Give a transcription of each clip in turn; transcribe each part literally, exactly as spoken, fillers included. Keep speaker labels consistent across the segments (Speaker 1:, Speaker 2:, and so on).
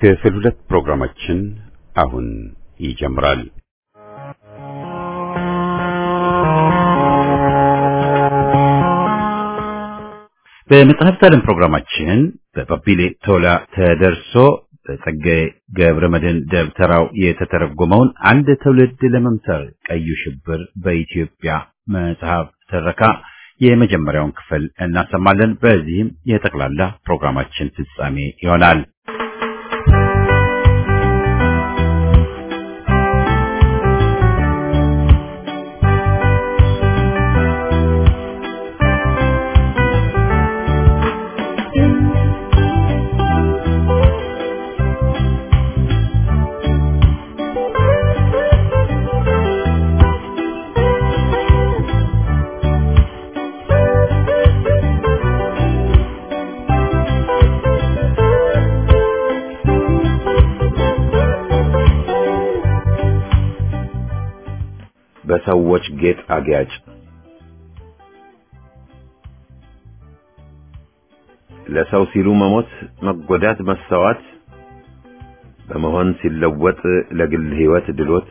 Speaker 1: ክፍል ሁለት ፕሮግራማችን አሁን ይጀምራል። በመጽሐፍት ዓለም ፕሮግራማችን በባቢሌ ቶላ ተደርሶ በጸጋዬ ገብረመድህን ደብተራው የተተረጎመውን አንድ ትውልድ ለመምሰል ቀዩ ሽብር በኢትዮጵያ መጽሐፍ ትረካ የመጀመሪያውን ክፍል እናሰማለን። በዚህም የጠቅላላ ፕሮግራማችን ፍጻሜ ይሆናል። በሰዎች ጌጥ አጊያጭ። ለሰው ሲሉ መሞት፣ መጎዳት፣ መሰዋት በመሆን ሲለወጥ ለግል ሕይወት ድሎት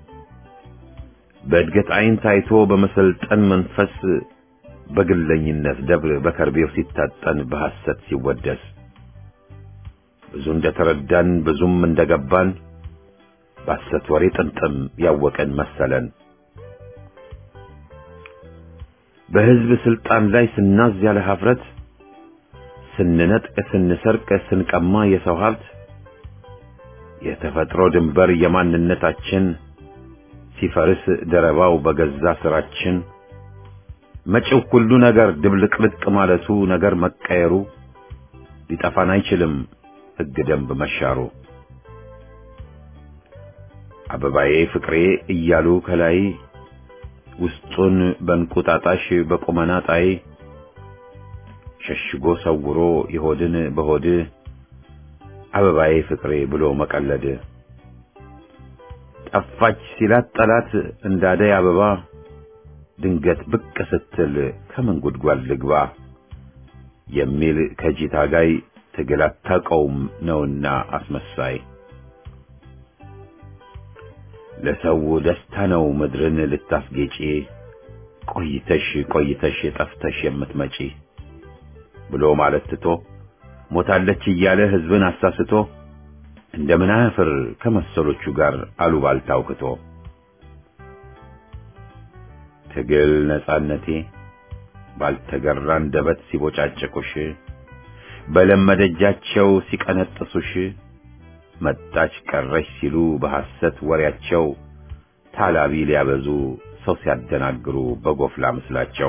Speaker 1: በእድገት ዓይን ታይቶ በመሰልጠን መንፈስ በግለኝነት ደብር በከርቤው ሲታጠን በሐሰት ሲወደስ ብዙ እንደተረዳን ብዙም እንደገባን በሐሰት ወሬ ጥምጥም ያወቀን መሰለን። በሕዝብ ስልጣን ላይ ስናዝ ያለ ኀፍረት ስንነጥቅ ስንሰርቅ ስንቀማ የሰው ሀብት የተፈጥሮ ድንበር የማንነታችን ሲፈርስ ደረባው በገዛ ስራችን መጪው ሁሉ ነገር ድብልቅልቅ ማለቱ ነገር መቀየሩ ሊጠፋን አይችልም ሕግ ደንብ መሻሩ። አበባዬ ፍቅሬ እያሉ ከላይ ውስጡን በእንቁጣጣሽ በቁመና ጣይ ሸሽጎ ሰውሮ የሆድን በሆድ አበባዬ ፍቅሬ ብሎ መቀለድ ጠፋች ሲላት ጠላት እንዳደይ አበባ ድንገት ብቅ ስትል ከምን ጉድጓድ ልግባ የሚል ከጂታ ጋይ ትግል አታውቀውም ነውና አስመሳይ። ለሰው ደስታ ነው ምድርን ልታስጌጪ ቆይተሽ ቆይተሽ ጠፍተሽ የምትመጪ ብሎ ማለት ትቶ ሞታለች እያለ ሕዝብን አሳስቶ እንደምን አፍር ከመሰሎቹ ጋር አሉባልታው ክቶ ትግል ነጻነቴ ባልተገራ አንደበት ሲቦጫጨቁሽ በለመደጃቸው ሲቀነጥሱሽ መጣች ቀረሽ ሲሉ በሐሰት ወሬያቸው ታላቢ ሊያበዙ ሰው ሲያደናግሩ በጎፍላ ምስላቸው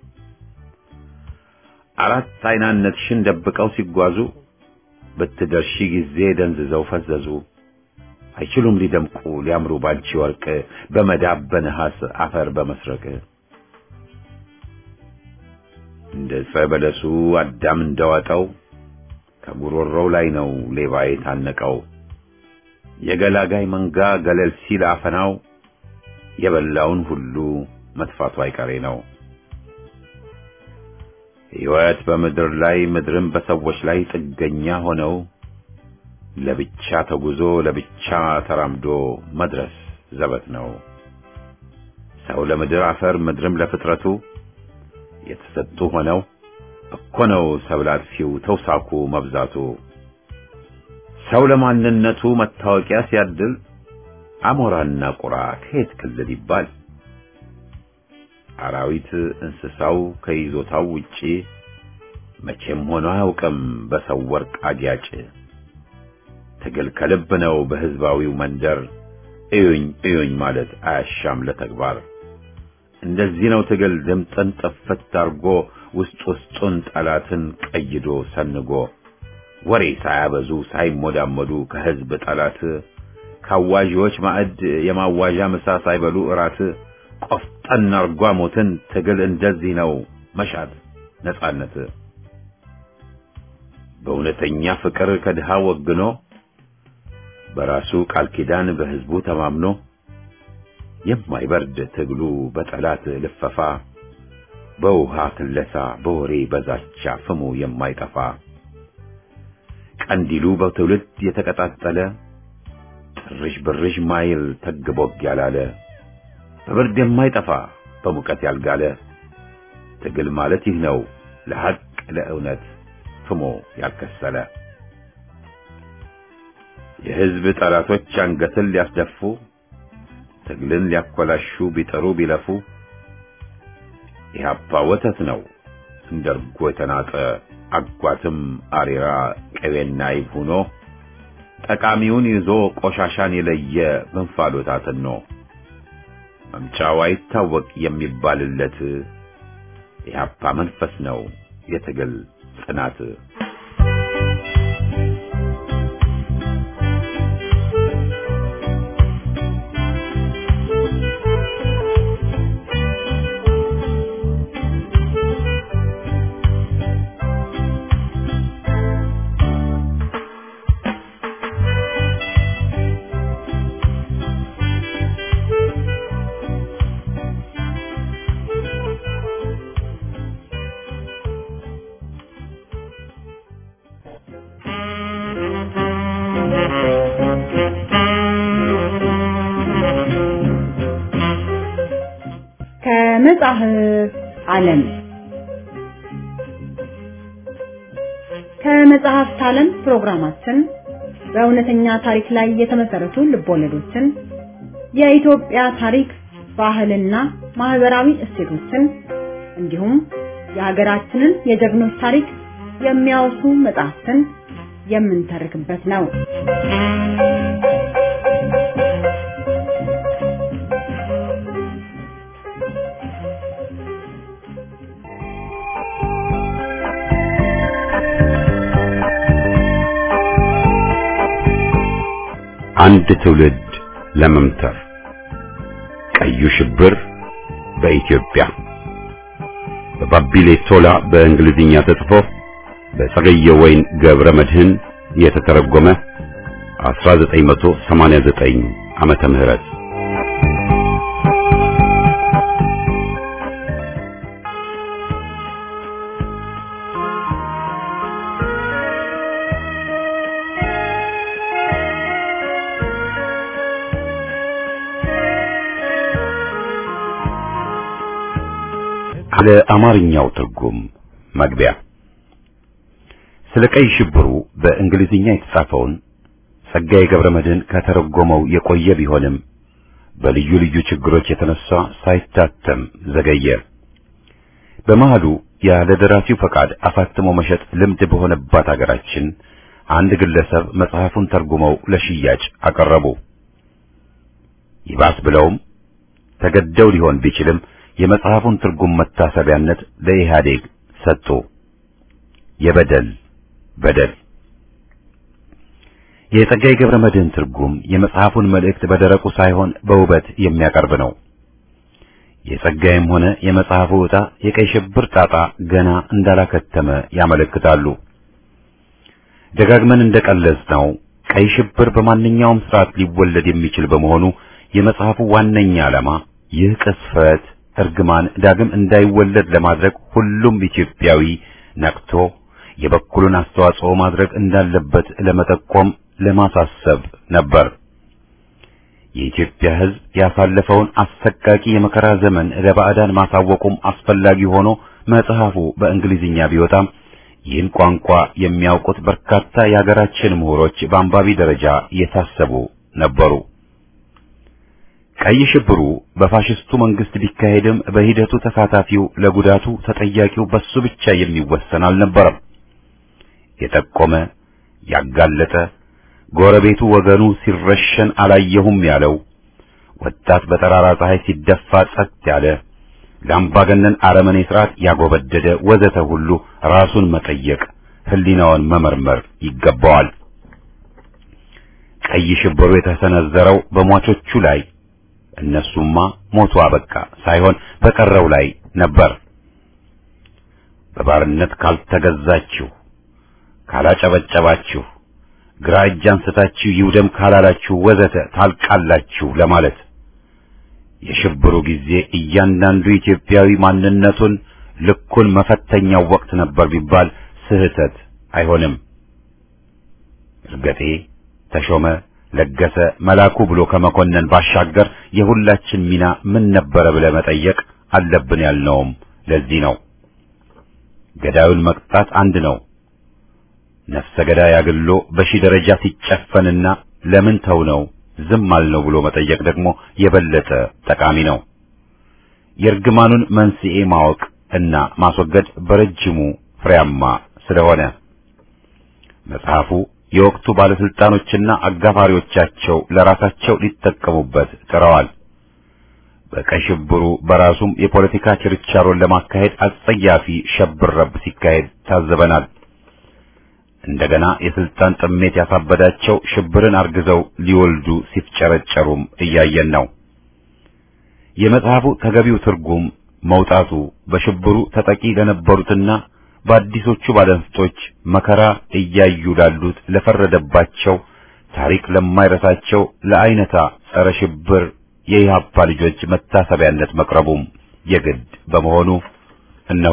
Speaker 1: አራት አይናነትሽን ደብቀው ሲጓዙ በትደርሺ ጊዜ ደንዝዘው ፈዘዙ። አይችሉም ሊደምቁ ሊያምሩ ባንቺ ወርቅ በመዳብ በነሐስ አፈር በመስረቅ እንደ ጸበለሱ አዳም እንደዋጠው ከጉሮሮው ላይ ነው ሌባ የታነቀው። የገላጋይ መንጋ ገለል ሲል አፈናው የበላውን ሁሉ መጥፋቱ አይቀሬ ነው። ሕይወት በምድር ላይ ምድርም በሰዎች ላይ ጥገኛ ሆነው ለብቻ ተጉዞ ለብቻ ተራምዶ መድረስ ዘበት ነው። ሰው ለምድር አፈር ምድርም ለፍጥረቱ የተሰጡ ሆነው እኮ ነው ሰብላት ሲው ተውሳኩ መብዛቱ። ሰው ለማንነቱ መታወቂያ ሲያድል አሞራና ቁራ ከየት ክልል ይባል። አራዊት እንስሳው ከይዞታው ውጪ መቼም ሆኖ አያውቅም በሰው ወርቅ አጊያጭ። ትግል ከልብ ነው በሕዝባዊው መንደር እዩኝ እዩኝ ማለት አያሻም ለተግባር። እንደዚህ ነው ትግል ድምጥን ጥፍት አርጎ ውስጥ ውስጡን ጠላትን ቀይዶ ሰንጎ ወሬ ሳያበዙ ሳይሞዳመዱ ከሕዝብ ጠላት ካዋዦች ማዕድ የማዋዣ ምሳ ሳይበሉ እራት ቆፍጠን አርጓ ሞትን ትግል እንደዚህ ነው መሻት ነጻነት። በእውነተኛ ፍቅር ከድሃ ወግኖ በራሱ ቃል ኪዳን በሕዝቡ ተማምኖ የማይበርድ ትግሉ በጠላት ልፈፋ በውሃ ክለሳ በወሬ በዛቻ ፍሙ የማይጠፋ ቀንዲሉ በትውልድ የተቀጣጠለ ጥርሽ ብርሽ ማይል ተግቦግ ያላለ በብርድ የማይጠፋ በሙቀት ያልጋለ ትግል ማለት ይህ ነው ለሐቅ ለእውነት ፍሞ ያልከሰለ የሕዝብ ጠላቶች አንገትን ሊያስደፉ ትግልን ሊያኮላሹ ቢጠሩ ቢለፉ ኢህአፓ ወተት ነው እንደርጎ የተናጠ አጓትም አሪራ ቅቤና ይብ ሆኖ ጠቃሚውን ይዞ ቆሻሻን የለየ በንፋሎት አጥኖ መምጫው አይታወቅ የሚባልለት ኢህአፓ መንፈስ ነው የትግል ጽናት።
Speaker 2: ከመጽሐፍ ዓለም ከመጽሐፍት ዓለም ፕሮግራማችን በእውነተኛ ታሪክ ላይ የተመሰረቱ ልቦለዶችን፣ የኢትዮጵያ ታሪክ፣ ባህልና ማህበራዊ እሴቶችን እንዲሁም የሀገራችንን የጀግኖች ታሪክ የሚያወሱ መጽሐፍትን የምንተርክበት ነው።
Speaker 1: አንድ ትውልድ ለመምተር ቀዩ ሽብር በኢትዮጵያ በባቢሌ ቶላ በእንግሊዝኛ ተጽፎ በጸገየ ወይን ገብረ መድህን የተተረጎመ አስራ ዘጠኝ መቶ ሰማንያ ዘጠኝ ዓመተ ምህረት ስለ አማርኛው ትርጉም መግቢያ። ስለ ቀይ ሽብሩ በእንግሊዝኛ የተጻፈውን ጸጋዬ ገብረ መድህን ከተረጎመው የቆየ ቢሆንም በልዩ ልዩ ችግሮች የተነሳ ሳይታተም ዘገየ። በመሃሉ ያለ ደራሲው ፈቃድ አሳትሞ መሸጥ ልምድ በሆነባት ሀገራችን አንድ ግለሰብ መጽሐፉን ተርጉመው ለሽያጭ አቀረቡ። ይባስ ብለውም ተገደው ሊሆን ቢችልም የመጽሐፉን ትርጉም መታሰቢያነት ለኢህአዴግ ሰጡ። የበደል በደል የጸጋዬ ገብረ መድህን ትርጉም የመጽሐፉን መልእክት በደረቁ ሳይሆን በውበት የሚያቀርብ ነው። የጸጋዬም ሆነ የመጽሐፉ ዕጣ የቀይ ሽብር ጣጣ ገና እንዳላከተመ ያመለክታሉ። ደጋግመን እንደቀለጽነው ቀይ ሽብር በማንኛውም ስርዓት ሊወለድ የሚችል በመሆኑ የመጽሐፉ ዋነኛ ዓላማ ይህ ቅስፈት እርግማን ዳግም እንዳይወለድ ለማድረግ ሁሉም ኢትዮጵያዊ ነቅቶ የበኩሉን አስተዋጽኦ ማድረግ እንዳለበት ለመጠቆም ለማሳሰብ ነበር። የኢትዮጵያ ሕዝብ ያሳለፈውን አሰቃቂ የመከራ ዘመን ለባዕዳን ማሳወቁም አስፈላጊ ሆኖ መጽሐፉ በእንግሊዝኛ ቢወጣም ይህን ቋንቋ የሚያውቁት በርካታ የሀገራችን ምሁሮች በአንባቢ ደረጃ የታሰቡ ነበሩ። ቀይ ሽብሩ በፋሽስቱ መንግስት ቢካሄድም በሂደቱ ተሳታፊው ለጉዳቱ ተጠያቂው በሱ ብቻ የሚወሰን አልነበረም። የጠቆመ ያጋለጠ ጎረቤቱ ወገኑ ሲረሸን አላየሁም ያለው ወጣት በጠራራ ፀሐይ ሲደፋ ጸጥ ያለ ለአምባገነን አረመኔ ስርዓት ያጎበደደ ወዘተ ሁሉ ራሱን መጠየቅ ህሊናውን መመርመር ይገባዋል። ቀይ ሽብሩ የተሰነዘረው በሟቾቹ ላይ እነሱማ ሞቱ አበቃ ሳይሆን በቀረው ላይ ነበር። በባርነት ካልተገዛችሁ፣ ካላጨበጨባችሁ፣ ግራ እጅ አንስታችሁ ይውደም ካላላችሁ ወዘተ ታልቃላችሁ ለማለት የሽብሩ ጊዜ እያንዳንዱ ኢትዮጵያዊ ማንነቱን ልኩን መፈተኛው ወቅት ነበር ቢባል ስህተት አይሆንም። እርገጤ፣ ተሾመ፣ ለገሰ፣ መላኩ ብሎ ከመኮነን ባሻገር የሁላችን ሚና ምን ነበረ ብለህ መጠየቅ አለብን ያልነውም ለዚህ ነው። ገዳዩን መቅጣት አንድ ነው። ነፍሰ ገዳይ አግሎ በሺህ ደረጃ ሲጨፈንና ለምን ተው ነው ዝም አልነው ብሎ መጠየቅ ደግሞ የበለጠ ጠቃሚ ነው። የእርግማኑን መንስኤ ማወቅ እና ማስወገድ በረጅሙ ፍሬያማ ስለሆነ መጽሐፉ የወቅቱ ባለስልጣኖችና አጋፋሪዎቻቸው ለራሳቸው ሊጠቀሙበት ጥረዋል። በቀይ ሽብሩ በራሱም የፖለቲካ ችርቻሮን ለማካሄድ አጸያፊ ሸብረብ ሲካሄድ ታዘበናል። እንደገና የስልጣን ጥሜት ያሳበዳቸው ሽብርን አርግዘው ሊወልዱ ሲፍጨረጨሩም እያየን ነው። የመጽሐፉ ተገቢው ትርጉም መውጣቱ በሽብሩ ተጠቂ ለነበሩትና በአዲሶቹ ባለንስቶች መከራ እያዩ ላሉት ለፈረደባቸው ታሪክ ለማይረሳቸው ለአይነታ ጸረ ሽብር የኢህአፓ ልጆች መታሰቢያነት መቅረቡም የግድ በመሆኑ እነሆ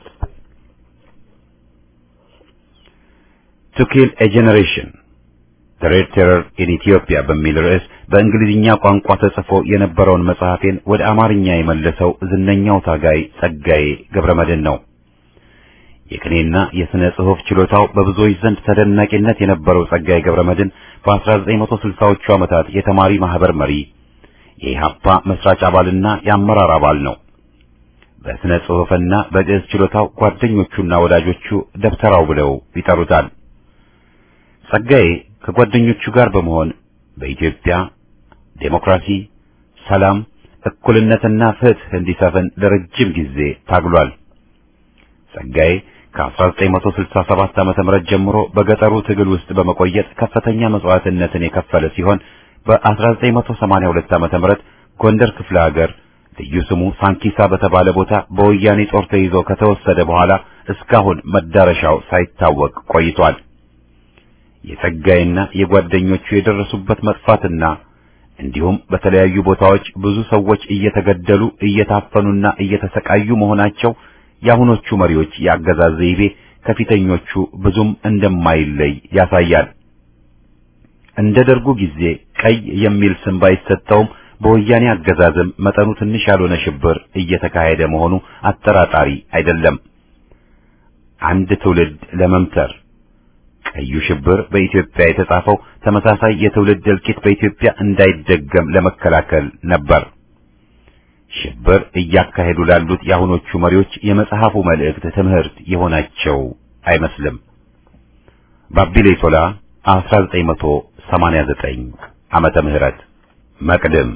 Speaker 1: To Kill a Generation The Red Terror in Ethiopia በሚል ርዕስ በእንግሊዝኛ ቋንቋ ተጽፎ የነበረውን መጽሐፌን ወደ አማርኛ የመለሰው ዝነኛው ታጋይ ጸጋዬ ገብረመድህን ነው። የቅኔና የሥነ ጽሑፍ ችሎታው በብዙዎች ዘንድ ተደናቂነት የነበረው ጸጋዬ ገብረመድህን በአስራ ዘጠኝ መቶ ስልሳዎቹ ዓመታት የተማሪ ማህበር መሪ፣ የኢህአፓ መስራች አባልና የአመራር አባል ነው። በሥነ ጽሑፍና በግዕዝ ችሎታው ጓደኞቹና ወዳጆቹ ደብተራው ብለው ይጠሩታል። ጸጋዬ ከጓደኞቹ ጋር በመሆን በኢትዮጵያ ዴሞክራሲ፣ ሰላም፣ እኩልነትና ፍትህ እንዲሰፍን ለረጅም ጊዜ ታግሏል። ጸጋዬ ከአስራ ዘጠኝ መቶ ስልሳ ሰባት ዓመተ ምህረት ጀምሮ በገጠሩ ትግል ውስጥ በመቆየት ከፍተኛ መስዋዕትነትን የከፈለ ሲሆን በአስራ ዘጠኝ መቶ ሰማንያ ሁለት ዓመተ ምህረት ጎንደር ክፍለ ሀገር ልዩ ስሙ ሳንኪሳ በተባለ ቦታ በወያኔ ጦር ተይዞ ከተወሰደ በኋላ እስካሁን መዳረሻው ሳይታወቅ ቆይቷል። የጸጋዬና የጓደኞቹ የደረሱበት መጥፋትና እንዲሁም በተለያዩ ቦታዎች ብዙ ሰዎች እየተገደሉ እየታፈኑና እየተሰቃዩ መሆናቸው የአሁኖቹ መሪዎች የአገዛዝ ዘይቤ ከፊተኞቹ ብዙም እንደማይለይ ያሳያል። እንደ ደርጉ ጊዜ ቀይ የሚል ስም ባይሰጠውም በወያኔ አገዛዝም መጠኑ ትንሽ ያልሆነ ሽብር እየተካሄደ መሆኑ አጠራጣሪ አይደለም። አንድ ትውልድ ለመምተር ቀዩ ሽብር በኢትዮጵያ የተጻፈው ተመሳሳይ የትውልድ እልቂት በኢትዮጵያ እንዳይደገም ለመከላከል ነበር። ሽብር እያካሄዱ ላሉት የአሁኖቹ መሪዎች የመጽሐፉ መልእክት ትምህርት የሆናቸው አይመስልም። ባቢሌ ቶላ አስራ ዘጠኝ መቶ ሰማንያ ዘጠኝ ዓመተ ምህረት መቅድም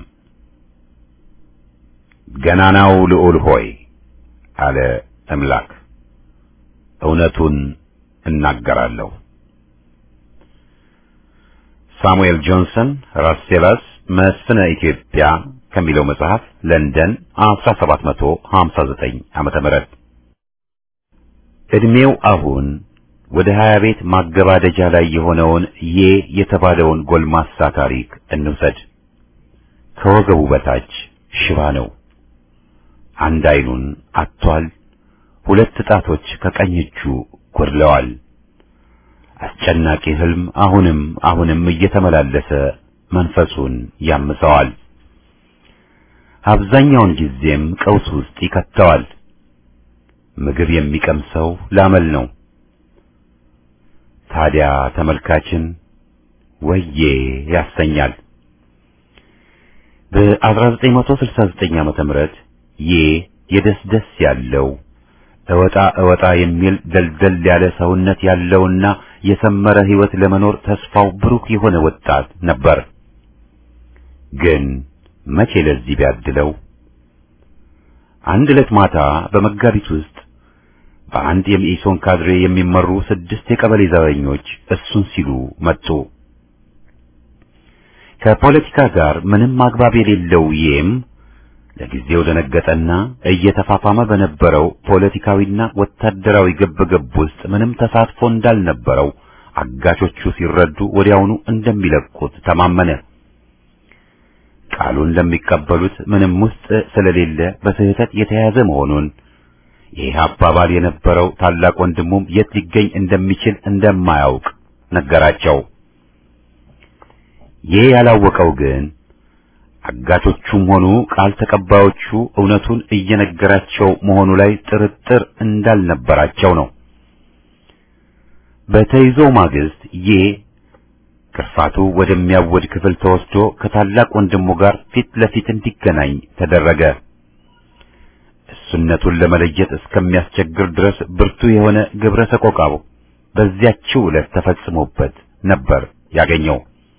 Speaker 1: ገናናው ልዑል ሆይ አለ አምላክ፣ እውነቱን እናገራለሁ። ሳሙኤል ጆንሰን ራስሴላስ መስፍነ ኢትዮጵያ ከሚለው መጽሐፍ ለንደን አስራ ሰባት መቶ ሀምሳ ዘጠኝ ዓመተ ምህረት። እድሜው አሁን ወደ ሀያ ቤት ማገባደጃ ላይ የሆነውን የ የተባለውን ጎልማሳ ታሪክ እንውሰድ። ከወገቡ በታች ሽባ ነው። አንድ አይኑን አጥቷል። ሁለት ጣቶች ከቀኝ እጁ ጎድለዋል። አስጨናቂ ህልም አሁንም አሁንም እየተመላለሰ መንፈሱን ያምሰዋል። አብዛኛውን ጊዜም ቀውስ ውስጥ ይከተዋል። ምግብ የሚቀምሰው ላመል ነው። ታዲያ ተመልካችን ወዬ ያሰኛል። በአስራ ዘጠኝ መቶ ስልሳ ዘጠኝ ዓመተ ምህረት የ የደስደስ ያለው እወጣ እወጣ የሚል ደልደል ያለ ሰውነት ያለውና የሰመረ ህይወት ለመኖር ተስፋው ብሩክ የሆነ ወጣት ነበር። ግን መቼ ለዚህ ቢያድለው። አንድ ዕለት ማታ በመጋቢት ውስጥ በአንድ የመኢሶን ካድሬ የሚመሩ ስድስት የቀበሌ ዘበኞች እሱን ሲሉ መጡ። ከፖለቲካ ጋር ምንም አግባብ የሌለው ይም ለጊዜው ደነገጠና እየተፋፋመ በነበረው ፖለቲካዊና ወታደራዊ ግብግብ ውስጥ ምንም ተሳትፎ እንዳልነበረው አጋቾቹ ሲረዱ ወዲያውኑ እንደሚለቁት ተማመነ። ቃሉን ለሚቀበሉት ምንም ውስጥ ስለሌለ በስህተት የተያዘ መሆኑን የኢህአፓ አባል የነበረው ታላቅ ወንድሙም የት ሊገኝ እንደሚችል እንደማያውቅ ነገራቸው። ይህ ያላወቀው ግን አጋቾቹም ሆኑ ቃል ተቀባዮቹ እውነቱን እየነገራቸው መሆኑ ላይ ጥርጥር እንዳልነበራቸው ነው። በተይዞ ማግስት ይህ ክርፋቱ ወደሚያወድ ክፍል ተወስዶ ከታላቅ ወንድሙ ጋር ፊት ለፊት እንዲገናኝ ተደረገ። እሱነቱን ለመለየት እስከሚያስቸግር ድረስ ብርቱ የሆነ ግብረ ሰቆቃው በዚያችው ዕለት ተፈጽሞበት ነበር ያገኘው።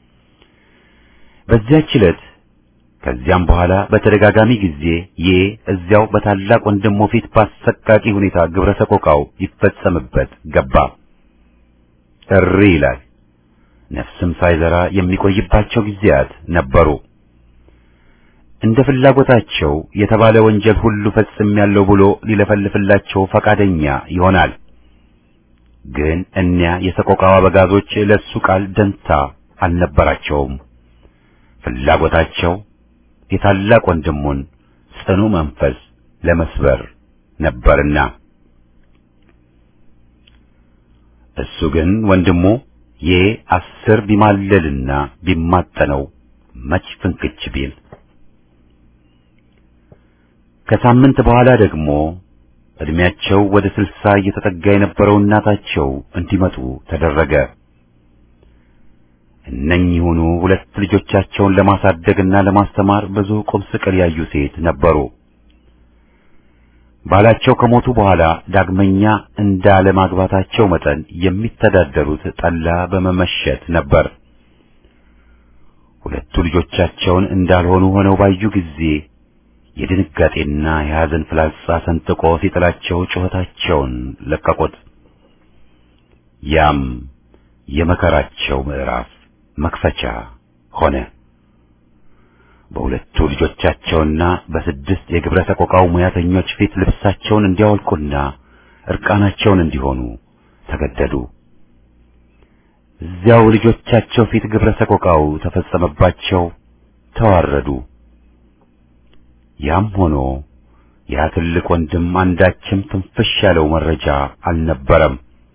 Speaker 1: በዚያች ዕለት ከዚያም በኋላ በተደጋጋሚ ጊዜ ይህ እዚያው በታላቅ ወንድሙ ፊት ባሰቃቂ ሁኔታ ግብረ ሰቆቃው ይፈጸምበት ገባ። እሪ ይላል። ነፍስም ሳይዘራ የሚቆይባቸው ጊዜያት ነበሩ። እንደ ፍላጎታቸው የተባለ ወንጀል ሁሉ ፈጽሜያለሁ ብሎ ሊለፈልፍላቸው ፈቃደኛ ይሆናል። ግን እኒያ የሰቆቃው አበጋዞች ለሱ ቃል ደንታ አልነበራቸውም። ፍላጎታቸው የታላቅ ወንድሙን ጽኑ መንፈስ ለመስበር ነበርና እሱ ግን ወንድሙ ይህ አስር ቢማለልና ቢማጠነው መች ፍንክች ቢል ከሳምንት በኋላ ደግሞ እድሜያቸው ወደ ስልሳ እየተጠጋ የነበረው እናታቸው እንዲመጡ ተደረገ። እነኚሁኑ ሁለት ልጆቻቸውን ለማሳደግና ለማስተማር ብዙ ቁም ስቅል ያዩ ሴት ነበሩ። ባላቸው ከሞቱ በኋላ ዳግመኛ እንዳለ ማግባታቸው መጠን የሚተዳደሩት ጠላ በመመሸት ነበር። ሁለቱ ልጆቻቸውን እንዳልሆኑ ሆነው ባዩ ጊዜ የድንጋጤና የሐዘን ፍላጻ ሰንጥቆ ሲጥላቸው ጩኸታቸውን ለቀቁት። ያም የመከራቸው ምዕራፍ መክፈቻ ሆነ። በሁለቱ ልጆቻቸውና በስድስት የግብረ ሰቆቃው ሙያተኞች ፊት ልብሳቸውን እንዲያወልቁና እርቃናቸውን እንዲሆኑ ተገደዱ። እዚያው ልጆቻቸው ፊት ግብረ ሰቆቃው ተፈጸመባቸው፣ ተዋረዱ። ያም ሆኖ ያ ትልቅ ወንድም አንዳችም ትንፍሽ ያለው መረጃ አልነበረም።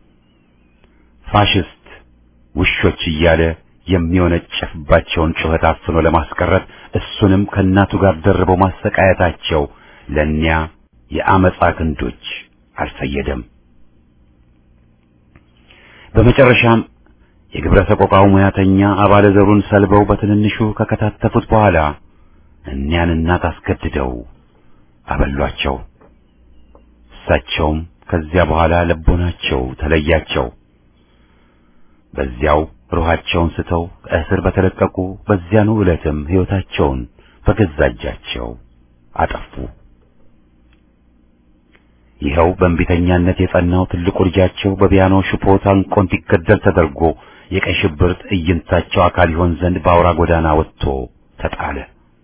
Speaker 1: ፋሽስት ውሾች እያለ የሚወነጨፍባቸውን ጩኸት አፍኖ ለማስቀረት እሱንም ከእናቱ ጋር ደርበው ማሰቃየታቸው ለእኒያ የአመፃ ክንዶች አልፈየደም። በመጨረሻም የግብረ ሰቆቃው ሙያተኛ አባለ ዘሩን ሰልበው በትንንሹ ከከታተፉት በኋላ እኒያን እናት አስገድደው አበሏቸው። እሳቸውም ከዚያ በኋላ ልቦናቸው ተለያቸው። በዚያው ሩሃቸውን ስተው ከእስር በተለቀቁ በዚያኑ ዕለትም ሕይወታቸውን በገዛ እጃቸው አጠፉ። ይኸው በእንቢተኛነት የጸናው ትልቁ ልጃቸው በፒያኖ ሽቦ ታንቆ እንዲገደል ተደርጎ የቀይ ሽብር ትዕይንታቸው አካል ይሆን ዘንድ በአውራ ጎዳና ወጥቶ ተጣለ።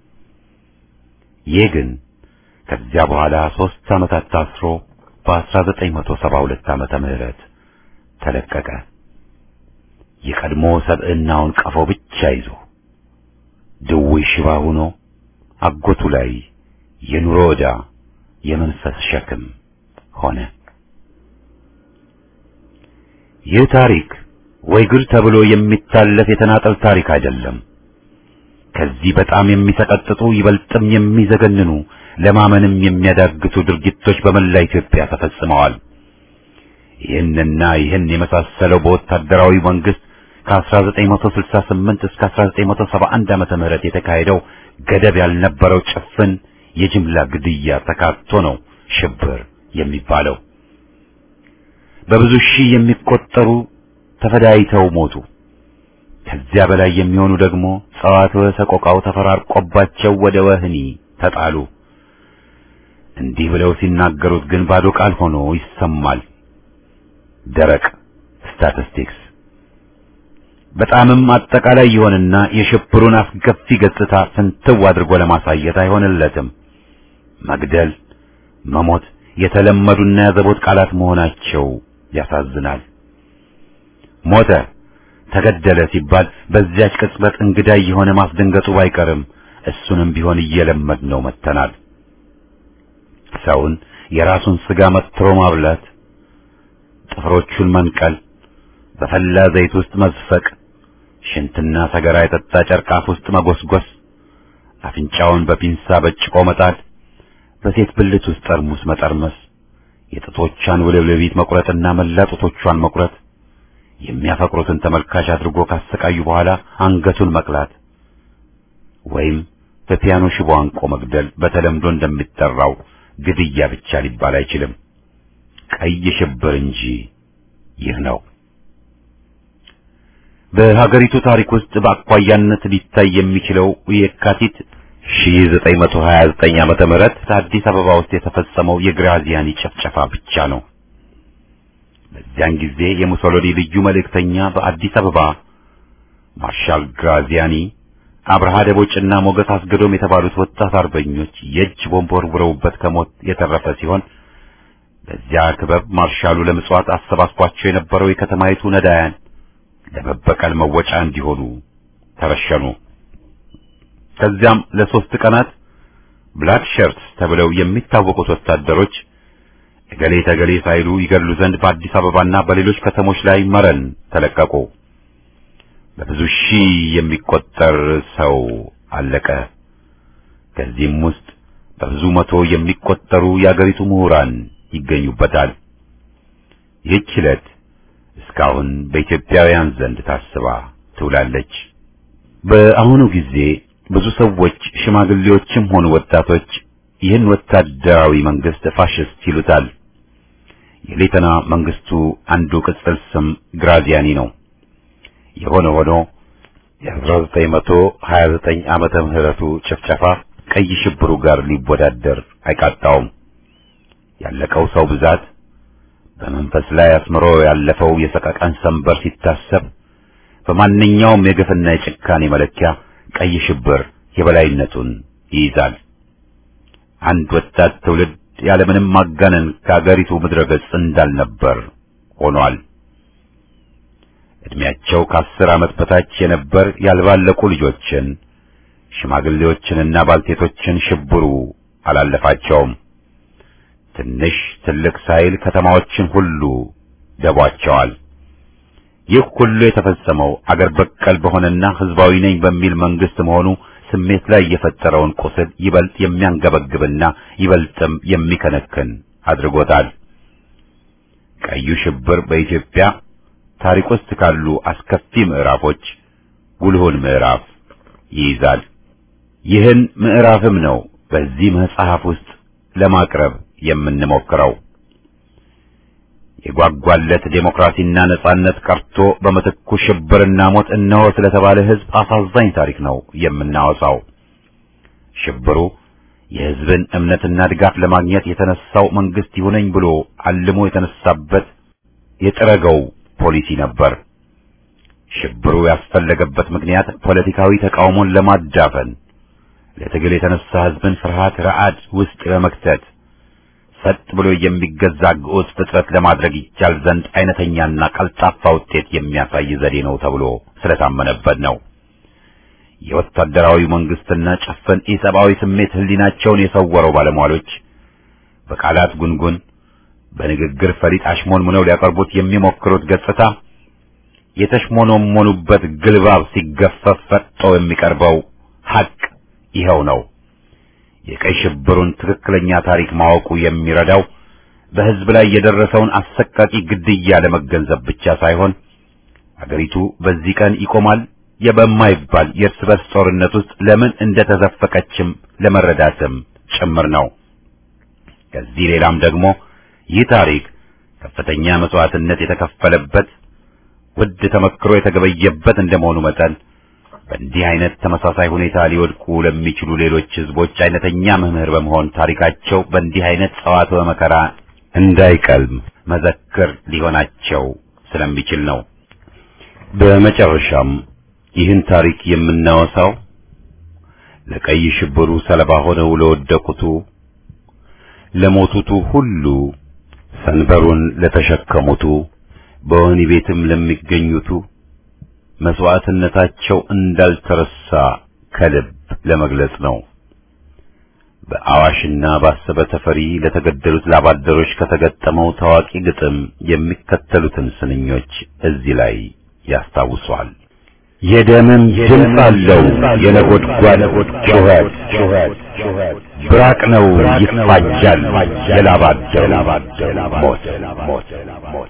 Speaker 1: ይህ ግን ከዚያ በኋላ ሦስት ዓመታት ታስሮ በአስራ ዘጠኝ መቶ ሰባ ሁለት ዓመተ ምህረት ተለቀቀ። የቀድሞ ሰብዕናውን ቀፎ ብቻ ይዞ ድውይ ሽባ ሆኖ አጎቱ ላይ የኑሮ ዕዳ የመንፈስ ሸክም ሆነ። ይህ ታሪክ ወይ ግል ተብሎ የሚታለፍ የተናጠል ታሪክ አይደለም። ከዚህ በጣም የሚሰቀጥጡ ይበልጥም የሚዘገንኑ ለማመንም የሚያዳግቱ ድርጊቶች በመላ ኢትዮጵያ ተፈጽመዋል። ይህንና ይህን የመሳሰለው በወታደራዊ መንግስት ከአስራ ዘጠኝ መቶ ስልሳ ስምንት እስከ አስራ ዘጠኝ መቶ ሰባ አንድ ዓመተ ምህረት የተካሄደው ገደብ ያልነበረው ጭፍን የጅምላ ግድያ ተካቶ ነው ሽብር የሚባለው። በብዙ ሺህ የሚቆጠሩ ተፈዳይተው ሞቱ። ከዚያ በላይ የሚሆኑ ደግሞ ጸዋትወ ሰቆቃው ተፈራርቆባቸው ወደ ወህኒ ተጣሉ። እንዲህ ብለው ሲናገሩት ግን ባዶ ቃል ሆኖ ይሰማል። ደረቅ ስታቲስቲክስ በጣምም አጠቃላይ ይሆንና የሽብሩን አስከፊ ገጽታ ፍንትው አድርጎ ለማሳየት አይሆንለትም። መግደል፣ መሞት የተለመዱና ያዘቦት ቃላት መሆናቸው ያሳዝናል። ሞተ፣ ተገደለ ሲባል በዚያች ቅጽበት እንግዳ የሆነ ማስደንገጡ ባይቀርም እሱንም ቢሆን እየለመድነው መጥተናል። ሰውን የራሱን ስጋ መትሮ ማብላት፣ ጥፍሮቹን መንቀል፣ በፈላ ዘይት ውስጥ መዝፈቅ፣ ሽንትና ሰገራ የጠጣ ጨርቃፍ ውስጥ መጎስጎስ፣ አፍንጫውን በፒንሳ በጭቆ መጣል፣ በሴት ብልት ውስጥ ጠርሙስ መጠርመስ፣ የጥቶቿን ውልብልቢት መቁረጥና መላ ጡቶቿን መቁረጥ፣ የሚያፈቅሩትን ተመልካች አድርጎ ካሰቃዩ በኋላ አንገቱን መቅላት ወይም በፒያኖ ሽቦ አንቆ መግደል በተለምዶ እንደሚጠራው ግድያ ብቻ ሊባል አይችልም። ቀይ ሽብር እንጂ ይህ ነው። በሀገሪቱ ታሪክ ውስጥ በአኳያነት ሊታይ የሚችለው የካቲት ሺህ ዘጠኝ መቶ ሀያ ዘጠኝ ዓመተ ምህረት አዲስ አበባ ውስጥ የተፈጸመው የግራዚያኒ ጭፍጨፋ ብቻ ነው። በዚያን ጊዜ የሙሶሎኒ ልዩ መልእክተኛ በአዲስ አበባ ማርሻል ግራዚያኒ፣ አብርሃ ደቦጭና ሞገስ አስገዶም የተባሉት ወጣት አርበኞች የእጅ ቦምብ ወርውረውበት ከሞት የተረፈ ሲሆን በዚያ ክበብ ማርሻሉ ለምጽዋት አሰባስቧቸው የነበረው የከተማይቱ ነዳያን ለመበቀል መወጫ እንዲሆኑ ተረሸኑ። ከዚያም ለሶስት ቀናት ብላክ ሸርትስ ተብለው የሚታወቁት ወታደሮች እገሌ ተገሌ ሳይሉ ይገድሉ ዘንድ በአዲስ አበባና በሌሎች ከተሞች ላይ መረን ተለቀቁ። በብዙ ሺህ የሚቆጠር ሰው አለቀ። ከዚህም ውስጥ በብዙ መቶ የሚቆጠሩ የአገሪቱ ምሁራን ይገኙበታል። ይህች ዕለት እስካሁን በኢትዮጵያውያን ዘንድ ታስባ ትውላለች። በአሁኑ ጊዜ ብዙ ሰዎች ሽማግሌዎችም ሆኑ ወጣቶች ይህን ወታደራዊ መንግስት ፋሽስት ይሉታል። የሌተና መንግስቱ አንዱ ቅጽል ስም ግራዚያኒ ነው። የሆነ ሆኖ የአስራ ዘጠኝ መቶ ሀያ ዘጠኝ ዓመተ ምህረቱ ጭፍጨፋ ቀይ ሽብሩ ጋር ሊወዳደር አይቃጣውም። ያለቀው ሰው ብዛት፣ በመንፈስ ላይ አስምሮ ያለፈው የሰቀቀን ሰንበር ሲታሰብ በማንኛውም የግፍና የጭካኔ መለኪያ ቀይ ሽብር የበላይነቱን ይይዛል። አንድ ወጣት ትውልድ ያለምንም ማጋነን ከአገሪቱ ምድረ ገጽ እንዳልነበር ሆኗል። እድሜያቸው ከአስር ዓመት በታች የነበር ያልባለቁ ልጆችን፣ ሽማግሌዎችንና ባልቴቶችን ሽብሩ አላለፋቸውም። ትንሽ ትልቅ ሳይል ከተማዎችን ሁሉ ደቧቸዋል። ይህ ሁሉ የተፈጸመው አገር በቀል በሆነና ህዝባዊ ነኝ በሚል መንግስት መሆኑ ስሜት ላይ የፈጠረውን ቁስል ይበልጥ የሚያንገበግብና ይበልጥም የሚከነክን አድርጎታል። ቀዩ ሽብር በኢትዮጵያ ታሪክ ውስጥ ካሉ አስከፊ ምዕራፎች ጉልሁን ምዕራፍ ይይዛል። ይህን ምዕራፍም ነው በዚህ መጽሐፍ ውስጥ ለማቅረብ የምንሞክረው። የጓጓለት ዴሞክራሲና ነጻነት ቀርቶ በመተኩ ሽብርና ሞት እነሆ ስለተባለ ህዝብ አሳዛኝ ታሪክ ነው የምናወሳው። ሽብሩ የህዝብን እምነትና ድጋፍ ለማግኘት የተነሳው መንግስት ይሁነኝ ብሎ አልሞ የተነሳበት የጥረገው ፖሊሲ ነበር። ሽብሩ ያስፈለገበት ምክንያት ፖለቲካዊ ተቃውሞን ለማዳፈን፣ ለትግል የተነሳ ህዝብን ፍርሃት ረዓድ ውስጥ ለመክተት፣ ሰጥ ብሎ የሚገዛ ግዑዝ ፍጥረት ለማድረግ ይቻል ዘንድ አይነተኛና ቀልጣፋ ውጤት የሚያሳይ ዘዴ ነው ተብሎ ስለታመነበት ነው። የወታደራዊ መንግስትና ጭፍን ኢሰብአዊ ስሜት ህሊናቸውን የሰወረው ባለሟሎች በቃላት ጉንጉን በንግግር ፈሊጥ አሽሞንሙነው ሊያቀርቡት የሚሞክሩት ገጽታ የተሽሞኖሞኑበት ግልባብ ሲገፈፍ ፈጥጦ የሚቀርበው ሐቅ ይኸው ነው። የቀይ ሽብሩን ትክክለኛ ታሪክ ማወቁ የሚረዳው በህዝብ ላይ የደረሰውን አሰቃቂ ግድያ ለመገንዘብ ብቻ ሳይሆን አገሪቱ በዚህ ቀን ይቆማል የበማይባል የእርስ በርስ ጦርነት ውስጥ ለምን እንደተዘፈቀችም ለመረዳትም ጭምር ነው። ከዚህ ሌላም ደግሞ ይህ ታሪክ ከፍተኛ መስዋዕትነት የተከፈለበት ውድ ተመክሮ የተገበየበት እንደመሆኑ መጠን በእንዲህ አይነት ተመሳሳይ ሁኔታ ሊወድቁ ለሚችሉ ሌሎች ህዝቦች አይነተኛ መምህር በመሆን ታሪካቸው በእንዲህ አይነት ጸዋትወ መከራ እንዳይቀልም መዘክር ሊሆናቸው ስለሚችል ነው። በመጨረሻም ይህን ታሪክ የምናወሳው ለቀይ ሽብሩ ሰለባ ሆነው ለወደቁቱ፣ ለሞቱቱ ሁሉ፣ ሰንበሩን ለተሸከሙቱ፣ በወህኒ ቤትም ለሚገኙቱ መስዋዕትነታቸው እንዳልተረሳ ከልብ ለመግለጽ ነው። በአዋሽና ባሰበ ተፈሪ ለተገደሉት ላባደሮች ከተገጠመው ታዋቂ ግጥም የሚከተሉትን ስንኞች እዚህ ላይ ያስታውሷል። የደምም ድምፅ አለው የነጎድጓድ ጩኸት ብራቅ ነው ይፋጃል የላባደሩ ሞት ሞት ሞት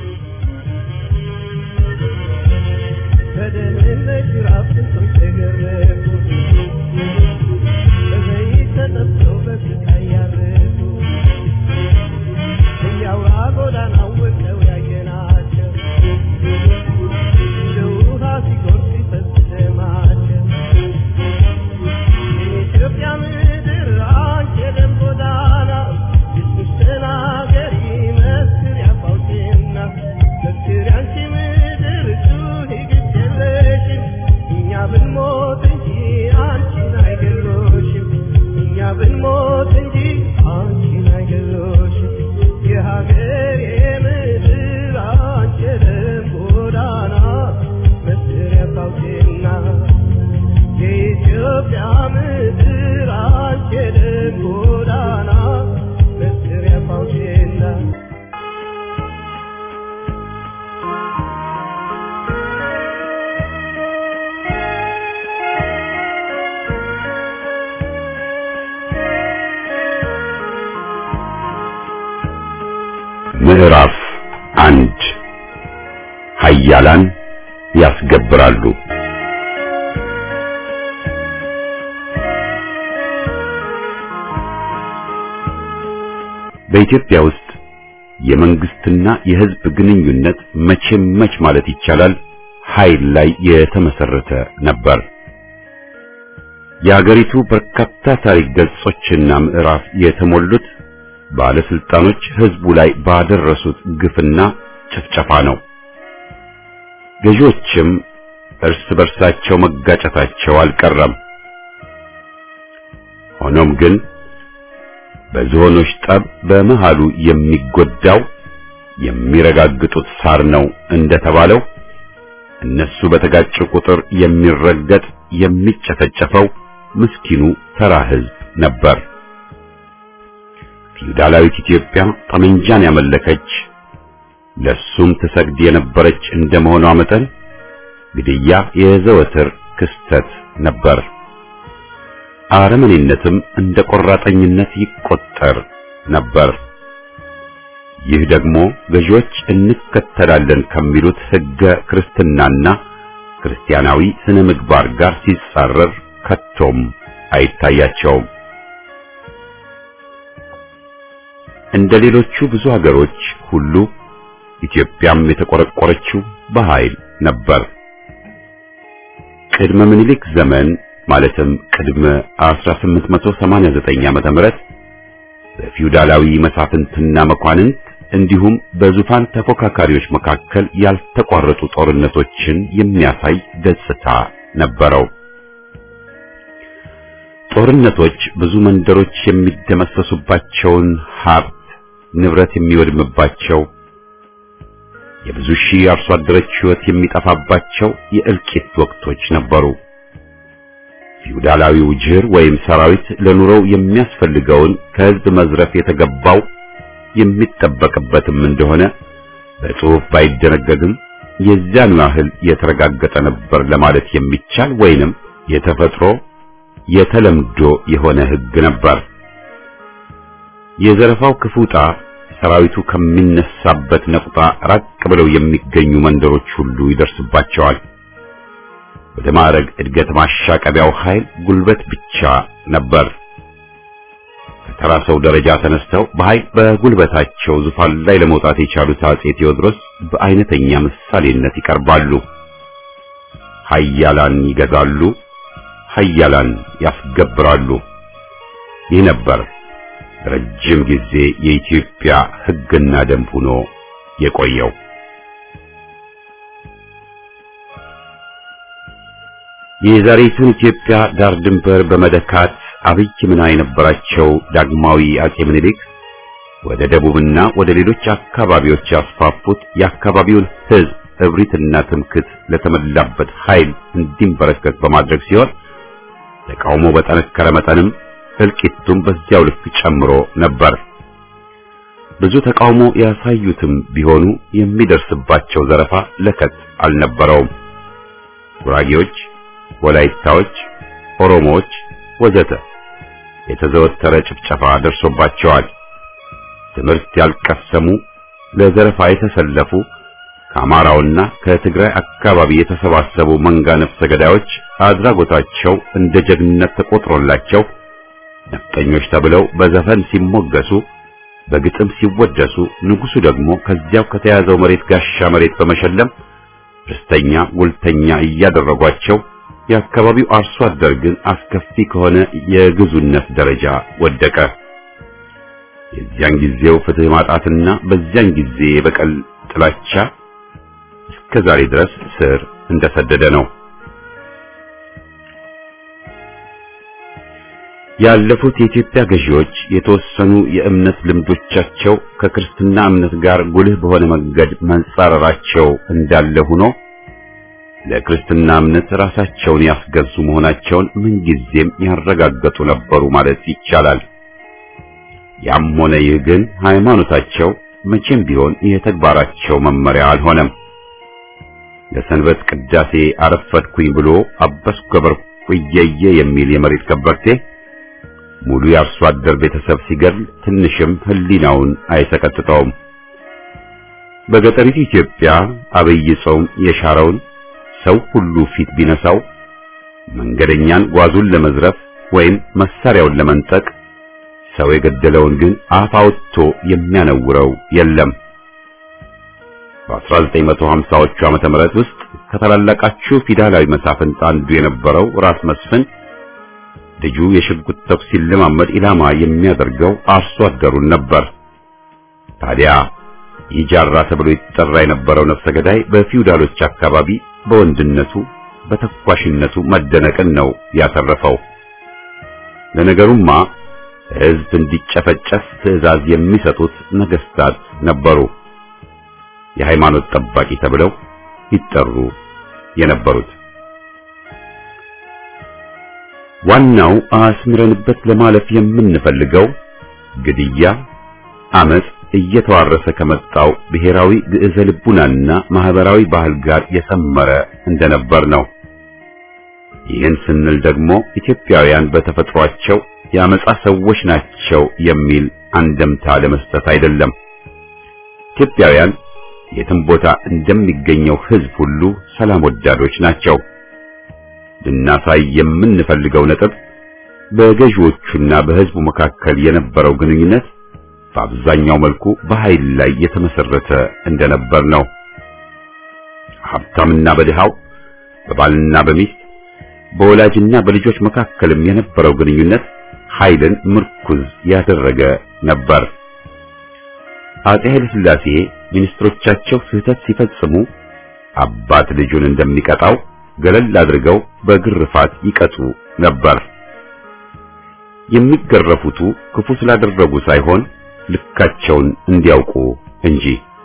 Speaker 1: ምዕራፍ አንድ ኃያላን ያስገብራሉ። በኢትዮጵያ ውስጥ የመንግስትና የህዝብ ግንኙነት መቼም መች ማለት ይቻላል ኃይል ላይ የተመሰረተ ነበር። የአገሪቱ በርካታ ታሪክ ገጾችና ምዕራፍ የተሞሉት ባለስልጣኖች ህዝቡ ላይ ባደረሱት ግፍና ጭፍጨፋ ነው። ገዢዎችም እርስ በርሳቸው መጋጨታቸው አልቀረም። ሆኖም ግን በዝሆኖች ጠብ በመሃሉ የሚጎዳው የሚረጋግጡት ሳር ነው እንደተባለው እነሱ በተጋጩ ቁጥር የሚረገጥ የሚጨፈጨፈው ምስኪኑ ተራ ህዝብ ነበር። ፊውዳላዊት ኢትዮጵያ ጠመንጃን ያመለከች ለሱም ተሰግድ የነበረች እንደመሆኗ መጠን ግድያ የዘወትር ክስተት ነበር። አረመኔነትም እንደ ቆራጠኝነት ይቆጠር ነበር። ይህ ደግሞ ገዢዎች እንከተላለን ከሚሉት ህገ ክርስትናና ክርስቲያናዊ ስነ ምግባር ጋር ሲጻረር ከቶም አይታያቸውም። እንደ ሌሎቹ ብዙ ሀገሮች ሁሉ ኢትዮጵያም የተቆረቆረችው በኃይል ነበር። ቅድመ ምኒልክ ዘመን ማለትም ቅድመ አስራ ስምንት መቶ ሰማንያ ዘጠኝ ዓመተ ምህረት በፊውዳላዊ መሳፍንትና መኳንንት እንዲሁም በዙፋን ተፎካካሪዎች መካከል ያልተቋረጡ ጦርነቶችን የሚያሳይ ገጽታ ነበረው። ጦርነቶች ብዙ መንደሮች የሚደመሰሱባቸውን፣ ሀብት ንብረት የሚወድምባቸው፣ የብዙ ሺህ አርሶ አደሮች ሕይወት የሚጠፋባቸው የእልቂት ወቅቶች ነበሩ። ፊውዳላዊው ጅር ወይም ሰራዊት ለኑሮው የሚያስፈልገውን ከህዝብ መዝረፍ የተገባው የሚጠበቅበትም እንደሆነ በጽሑፍ ባይደነገግም የዚያኑ ያህል የተረጋገጠ ነበር ለማለት የሚቻል ወይንም የተፈጥሮ የተለምዶ የሆነ ህግ ነበር። የዘረፋው ክፉጣ ሰራዊቱ ከሚነሳበት ነቁጣ ራቅ ብለው የሚገኙ መንደሮች ሁሉ ይደርስባቸዋል። ወደ ማዕረግ እድገት ማሻቀቢያው ኃይል ጉልበት ብቻ ነበር። ከተራ ሰው ደረጃ ተነስተው በኃይል በጉልበታቸው ዙፋን ላይ ለመውጣት የቻሉት አጼ ቴዎድሮስ በአይነተኛ ምሳሌነት ይቀርባሉ። ኃያላን ይገዛሉ፣ ኃያላን ያስገብራሉ። ይህ ነበር ረጅም ጊዜ የኢትዮጵያ ህግና ደንብ ሆኖ የቆየው። የዛሬቱን ኢትዮጵያ ዳር ድንበር በመደካት አብይ ሚና የነበራቸው ዳግማዊ አጼ ምኒልክ ወደ ደቡብና ወደ ሌሎች አካባቢዎች ያስፋፉት የአካባቢውን ህዝብ እብሪትና ትምክት ለተመላበት ኃይል እንዲንበረከክ በማድረግ ሲሆን ተቃውሞ በጠነከረ መጠንም እልቂቱም በዚያው ልክ ጨምሮ ነበር። ብዙ ተቃውሞ ያሳዩትም ቢሆኑ የሚደርስባቸው ዘረፋ ለከት አልነበረውም። ጉራጌዎች፣ ወላይታዎች፣ ኦሮሞዎች ወዘተ የተዘወተረ ጭፍጨፋ ደርሶባቸዋል። ትምህርት ያልቀሰሙ ለዘረፋ የተሰለፉ ከአማራውና ከትግራይ አካባቢ የተሰባሰቡ መንጋ ነፍሰ ገዳዮች አድራጎታቸው እንደ ጀግንነት ተቆጥሮላቸው ነፍጠኞች ተብለው በዘፈን ሲሞገሱ በግጥም ሲወደሱ ንጉሱ ደግሞ ከዚያው ከተያዘው መሬት ጋሻ መሬት በመሸለም ርስተኛ ጉልተኛ እያደረጓቸው የአካባቢው አርሶ አደር ግን አስከፊ ከሆነ የግዙነት ደረጃ ወደቀ። የዚያን ጊዜው ፍትህ ማጣትና በዚያን ጊዜ የበቀል ጥላቻ እስከ ዛሬ ድረስ ስር እንደሰደደ ነው። ያለፉት የኢትዮጵያ ገዢዎች የተወሰኑ የእምነት ልምዶቻቸው ከክርስትና እምነት ጋር ጉልህ በሆነ መንገድ መንጻረራቸው እንዳለ ሆኖ ለክርስትና እምነት ራሳቸውን ያስገዙ መሆናቸውን ምንጊዜም ያረጋገጡ ነበሩ ማለት ይቻላል። ያም ሆነ ይህ ግን ሃይማኖታቸው መቼም ቢሆን የተግባራቸው መመሪያ አልሆነም። ለሰንበት ቅዳሴ አረፈድኩኝ ብሎ አበስ ገበርኩ እየየ የሚል የመሬት ከበርቴ ሙሉ የአርሶ አደር ቤተሰብ ሲገድል ትንሽም ህሊናውን አይሰቀጥጠውም። በገጠሪቱ ኢትዮጵያ አብይ ጾም የሻረውን ሰው ሁሉ ፊት ቢነሳው መንገደኛን ጓዙን ለመዝረፍ ወይም መሳሪያውን ለመንጠቅ ሰው የገደለውን ግን አፍ አውጥቶ የሚያነውረው የለም። በአስራ ዘጠኝ መቶ ሀምሳዎቹ ዓመተ ምህረት ውስጥ ከታላላቃችሁ ፊውዳላዊ መሳፍንት አንዱ የነበረው ራስ መስፍን ልጁ የሽጉጥ ተኩስ ሲለማመድ ኢላማ የሚያደርገው አርሶ አደሩን ነበር። ታዲያ ይጃራ ተብሎ ይጠራ የነበረው ነፍሰ ገዳይ በፊውዳሎች አካባቢ በወንድነቱ በተኳሽነቱ መደነቅን ነው ያተረፈው። ለነገሩማ ሕዝብ እንዲጨፈጨፍ ትዕዛዝ የሚሰጡት ነገስታት ነበሩ፣ የሃይማኖት ጠባቂ ተብለው ይጠሩ የነበሩት። ዋናው አስምረንበት ለማለፍ የምንፈልገው ግድያ፣ አመጽ እየተዋረሰ ከመጣው ብሔራዊ ግዕዘ ልቡናና ማህበራዊ ባህል ጋር የሰመረ እንደነበር ነው። ይህን ስንል ደግሞ ኢትዮጵያውያን በተፈጥሯቸው የአመጻ ሰዎች ናቸው የሚል አንደምታ ለመስጠት አይደለም። ኢትዮጵያውያን የትም ቦታ እንደሚገኘው ህዝብ ሁሉ ሰላም ወዳዶች ናቸው። ልናሳይ የምንፈልገው ነጥብ በገዢዎቹና በህዝቡ መካከል የነበረው ግንኙነት በአብዛኛው መልኩ በኃይል ላይ የተመሰረተ እንደነበር ነው። ሀብታምና በድሃው፣ በባልና በሚስት፣ በወላጅና በልጆች መካከልም የነበረው ግንኙነት ኃይልን ምርኩዝ ያደረገ ነበር። አፄ ኃይለ ሥላሴ ሚኒስትሮቻቸው ስህተት ሲፈጽሙ አባት ልጁን እንደሚቀጣው ገለል አድርገው በግርፋት ይቀጡ ነበር። የሚገረፉቱ ክፉ ስላደረጉ ሳይሆን ልካቸውን እንዲያውቁ እንጂ።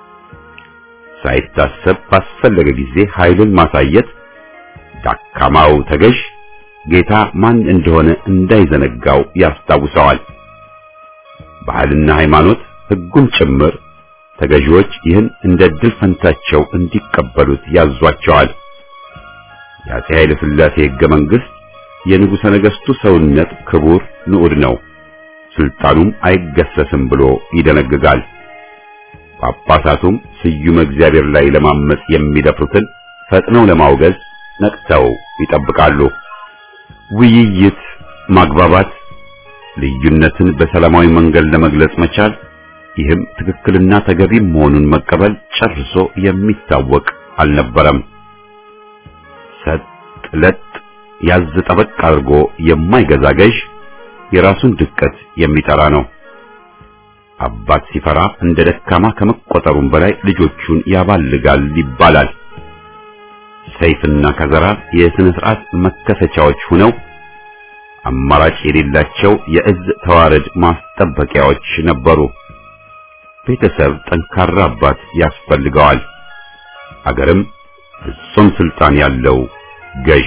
Speaker 1: ሳይታሰብ ባስፈለገ ጊዜ ኃይልን ማሳየት ዳካማው ተገዥ ጌታ ማን እንደሆነ እንዳይዘነጋው ያስታውሰዋል። ባህልና ሃይማኖት ሕጉም ጭምር ተገዢዎች ይህን እንደ ድል ፈንታቸው እንዲቀበሉት ያዟቸዋል። የአፄ ኃይለ ሥላሴ ሕገ መንግሥት የንጉሠ ነገሥቱ ሰውነት ክቡር ንዑድ ነው፣ ስልጣኑም አይገሰስም ብሎ ይደነግጋል። ጳጳሳቱም ስዩመ እግዚአብሔር ላይ ለማመጽ የሚደፍሩትን ፈጥነው ለማውገዝ ነቅተው ይጠብቃሉ። ውይይት፣ ማግባባት፣ ልዩነትን በሰላማዊ መንገድ ለመግለጽ መቻል፣ ይህም ትክክልና ተገቢ መሆኑን መቀበል ጨርሶ የሚታወቅ አልነበረም። ሰጥ ለጥ ያዝ ጠበቅ አድርጎ የማይገዛ ገዥ የራሱን ድቀት የሚጠራ ነው። አባት ሲፈራ እንደ ደካማ ከመቆጠሩም በላይ ልጆቹን ያባልጋል ይባላል። ሰይፍና ከዘራ የሥነ ሥርዓት መከሰቻዎች ሆነው አማራጭ የሌላቸው የእዝ ተዋረድ ማስጠበቂያዎች ነበሩ። ቤተሰብ ጠንካራ አባት ያስፈልገዋል። አገርም ፍጹም ስልጣን ያለው ገዥ።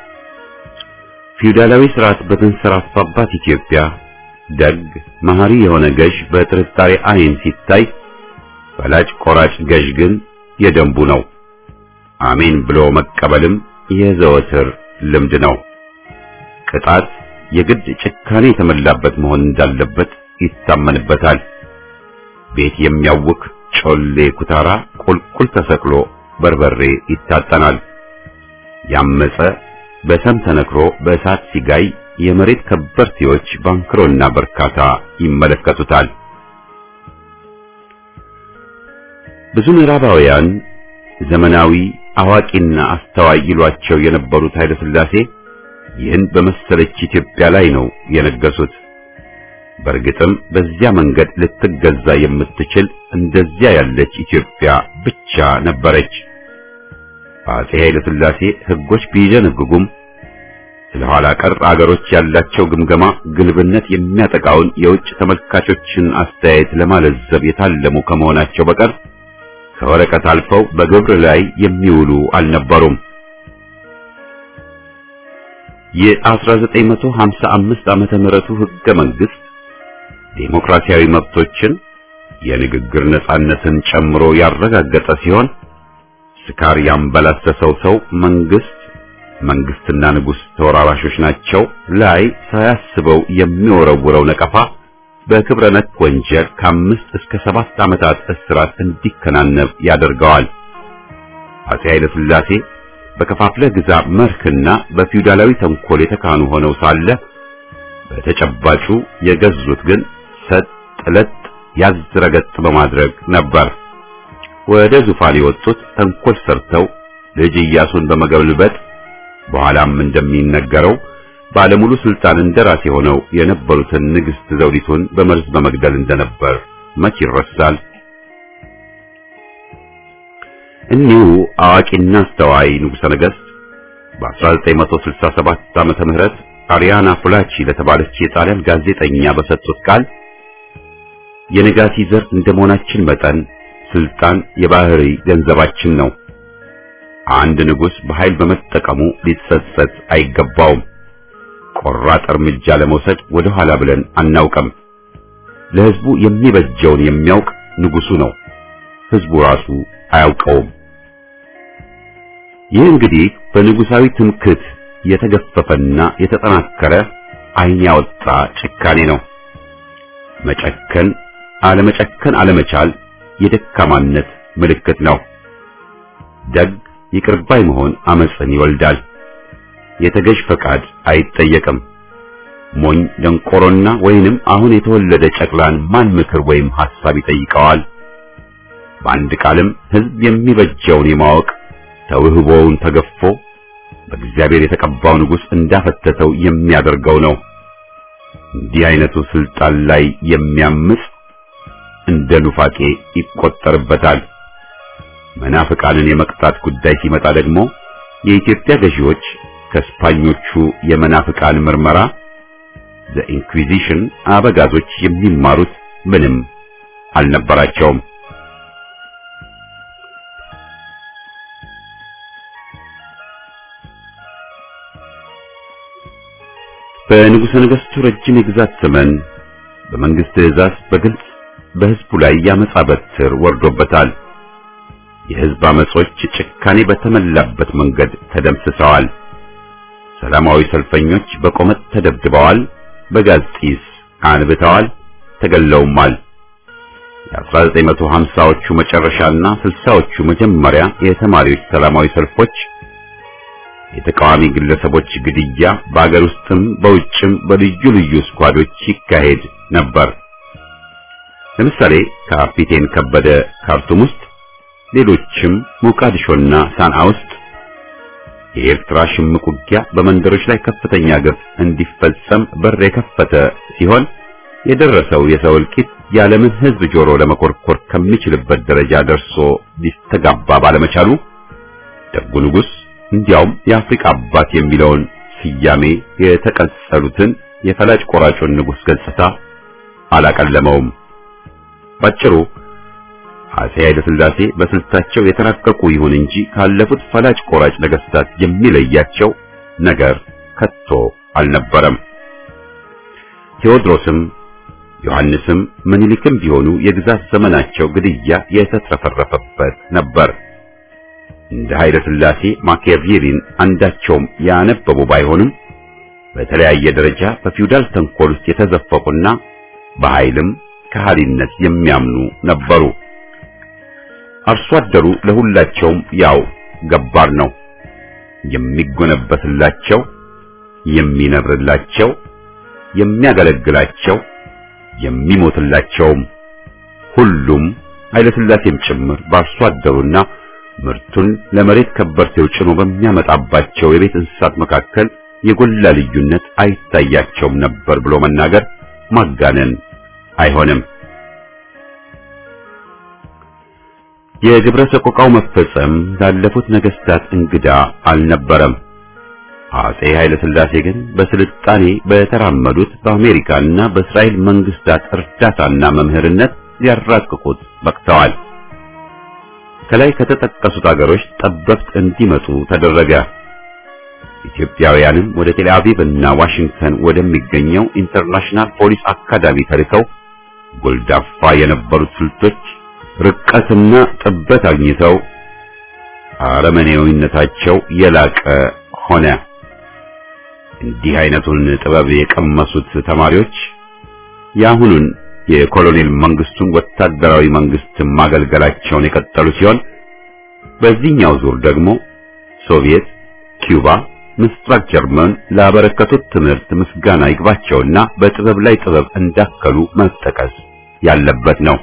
Speaker 1: ፊውዳላዊ ስርዓት በተንሰራፋባት ኢትዮጵያ ደግ መሐሪ የሆነ ገዥ በጥርጣሬ ዓይን ሲታይ፣ ፈላጭ ቆራጭ ገዥ ግን የደንቡ ነው። አሜን ብሎ መቀበልም የዘወትር ልምድ ነው። ቅጣት የግድ ጭካኔ የተመላበት መሆን እንዳለበት ይታመንበታል። ቤት የሚያውክ ጮሌ ኩታራ ቁልቁል ተሰቅሎ በርበሬ ይታጠናል። ያመፀ በሰም ተነክሮ በእሳት ሲጋይ የመሬት ከበርቴዎች ባንክሮና በርካታ ይመለከቱታል። ብዙ ምዕራባውያን ዘመናዊ አዋቂና አስተዋይ ይሏቸው የነበሩት ኃይለ ሥላሴ ይህን በመሰለች ኢትዮጵያ ላይ ነው የነገሱት። በእርግጥም በዚያ መንገድ ልትገዛ የምትችል እንደዚያ ያለች ኢትዮጵያ ብቻ ነበረች። አፄ ኃይለ ሥላሴ ሕጎች ቢደነግጉም ስለኋላ ቀር አገሮች ያላቸው ግምገማ ግልብነት የሚያጠቃውን የውጭ ተመልካቾችን አስተያየት ለማለዘብ የታለሙ ከመሆናቸው በቀር ከወረቀት አልፈው በግብር ላይ የሚውሉ አልነበሩም። የ1955 ዓመተ ምህረቱ ሕገ መንግሥት ዴሞክራሲያዊ መብቶችን የንግግር ነጻነትን ጨምሮ ያረጋገጠ ሲሆን ስካር ያንበላሰሰው ሰው መንግስት መንግስትና ንጉስ ተወራራሾች ናቸው ላይ ሳያስበው የሚወረውረው ነቀፋ በክብረ ነክ ወንጀል ከአምስት እስከ ሰባት ዓመታት እስራት እንዲከናነብ ያደርገዋል። አፄ ኃይለ ሥላሴ በከፋፍለ ግዛ መርህና በፊውዳላዊ ተንኮል የተካኑ ሆነው ሳለ በተጨባጩ የገዙት ግን ሰጥ ለጥ ያዝረገጥ በማድረግ ነበር። ወደ ዙፋን የወጡት ተንኮል ሰርተው ልጅ ኢያሱን በመገልበጥ በኋላም እንደሚነገረው ባለሙሉ ስልጣን እንደራሴ ሆነው የነበሩትን ንግስት ዘውዲቱን በመርዝ በመግደል እንደነበር መች ይረሳል? እኒሁ አዋቂና አስተዋይ ንጉሠ ነገሥት በ1967 ዓመተ ምህረት አሪያና ፍላቺ ለተባለች የጣሊያን ጋዜጠኛ በሰጡት ቃል የነጋሲ ዘር እንደመሆናችን መጠን ስልጣን የባህሪ ገንዘባችን ነው። አንድ ንጉስ በኃይል በመጠቀሙ ሊጸጸት አይገባውም። ቆራጥ እርምጃ ለመውሰድ ወደ ኋላ ብለን አናውቅም። ለህዝቡ የሚበጀውን የሚያውቅ ንጉሱ ነው፣ ህዝቡ ራሱ አያውቀውም። ይህ እንግዲህ በንጉሳዊ ትምክህት የተገፈፈና የተጠናከረ ዓይን ያወጣ ጭካኔ ነው። መጨከን አለመጨከን አለመቻል የደካማነት ምልክት ነው። ደግ ይቅርባይ መሆን አመጽን ይወልዳል። የተገዥ ፈቃድ አይጠየቅም። ሞኝ ደንቆሮና ወይንም አሁን የተወለደ ጨቅላን ማን ምክር ወይም ሐሳብ ይጠይቀዋል? በአንድ ቃልም ህዝብ የሚበጀውን የማወቅ ተውህቦውን ተገፎ በእግዚአብሔር የተቀባው ንጉስ እንዳፈተተው የሚያደርገው ነው። እንዲህ አይነቱ ስልጣን ላይ የሚያምጽ እንደ ኑፋቄ ይቆጠርበታል። መናፍቃንን የመቅጣት ጉዳይ ሲመጣ ደግሞ የኢትዮጵያ ገዢዎች ከስፓኞቹ የመናፍቃን ምርመራ ዘ ኢንኩዊዚሽን አበጋዞች የሚማሩት ምንም አልነበራቸውም። በንጉሠ ነገሥቱ ረጅም የግዛት ዘመን በመንግስት ትእዛዝ በግልጽ በህዝቡ ላይ ያመጻ በትር ወርዶበታል። የህዝብ አመጾች ጭካኔ በተመላበት መንገድ ተደምስሰዋል። ሰላማዊ ሰልፈኞች በቆመጥ ተደብድበዋል፣ በጋዝ ጢስ አንብተዋል፣ ተገለውማል። የ1950ዎቹ መጨረሻና ስልሳዎቹ መጀመሪያ የተማሪዎች ሰላማዊ ሰልፎች፣ የተቃዋሚ ግለሰቦች ግድያ በአገር ውስጥም በውጭም በልዩ ልዩ ስኳዶች ይካሄድ ነበር። ለምሳሌ ካፒቴን ከበደ ካርቱም ውስጥ፣ ሌሎችም ሞቃዲሾና ሳንዓ ውስጥ የኤርትራ ሽምቅ ውጊያ በመንደሮች ላይ ከፍተኛ ግፍ እንዲፈጸም በር የከፈተ ሲሆን የደረሰው የሰው እልቂት የዓለምን ህዝብ ጆሮ ለመኮርኮር ከሚችልበት ደረጃ ደርሶ ሊስተጋባ ባለመቻሉ ደጉ ንጉስ እንዲያውም የአፍሪካ አባት የሚለውን ስያሜ የተቀጸሉትን የፈላጭ ቆራጩን ንጉስ ገጽታ አላቀለመውም። ባጭሩ አፄ ኃይለ ሥላሴ በስልታቸው የተራቀቁ ይሁን እንጂ ካለፉት ፈላጭ ቆራጭ ነገስታት የሚለያቸው ነገር ከቶ አልነበረም። ቴዎድሮስም ዮሐንስም ምኒልክም ቢሆኑ የግዛት ዘመናቸው ግድያ የተትረፈረፈበት ነበር። እንደ ኃይለ ሥላሴ ማኪያቬሊን አንዳቸውም ያነበቡ ባይሆንም በተለያየ ደረጃ በፊውዳል ተንኮል ውስጥ የተዘፈቁና በኃይልም ከሃዲነት የሚያምኑ ነበሩ። አርሶ አደሩ ለሁላቸውም ያው ገባር ነው። የሚጎነበስላቸው፣ የሚነብርላቸው፣ የሚያገለግላቸው፣ የሚሞትላቸውም ሁሉም ኃይለ ሥላሴም ጭምር በአርሶ አደሩና ምርቱን ለመሬት ከበርቴው ጭኖ በሚያመጣባቸው የቤት እንስሳት መካከል የጎላ ልዩነት አይታያቸውም ነበር ብሎ መናገር ማጋነን አይሆንም። የግብረ ሰቆቃው መፈጸም ላለፉት ነገስታት እንግዳ አልነበረም። አጼ ኃይለ ሥላሴ ግን በስልጣኔ በተራመዱት በአሜሪካና በእስራኤል መንግስታት እርዳታና መምህርነት ሊያራቅቁት በቅተዋል። ከላይ ከተጠቀሱት አገሮች ጠበብት እንዲመጡ ተደረገ። ኢትዮጵያውያንም ወደ ቴል አቪቭ እና ዋሽንግተን ወደሚገኘው ኢንተርናሽናል ፖሊስ አካዳሚ ተልከው ጎልዳፋ የነበሩት ስልቶች ርቀትና ጥበት አግኝተው አረመኔያዊነታቸው የላቀ ሆነ። እንዲህ አይነቱን ጥበብ የቀመሱት ተማሪዎች የአሁኑን የኮሎኔል መንግስቱን ወታደራዊ መንግስት ማገልገላቸውን የቀጠሉ ሲሆን በዚህኛው ዙር ደግሞ ሶቪየት፣ ኩባ፣ ምስራቅ ጀርመን ላበረከቱት ትምህርት ምስጋና ይግባቸውና በጥበብ ላይ ጥበብ እንዳከሉ መጠቀስ ያለበት ነው።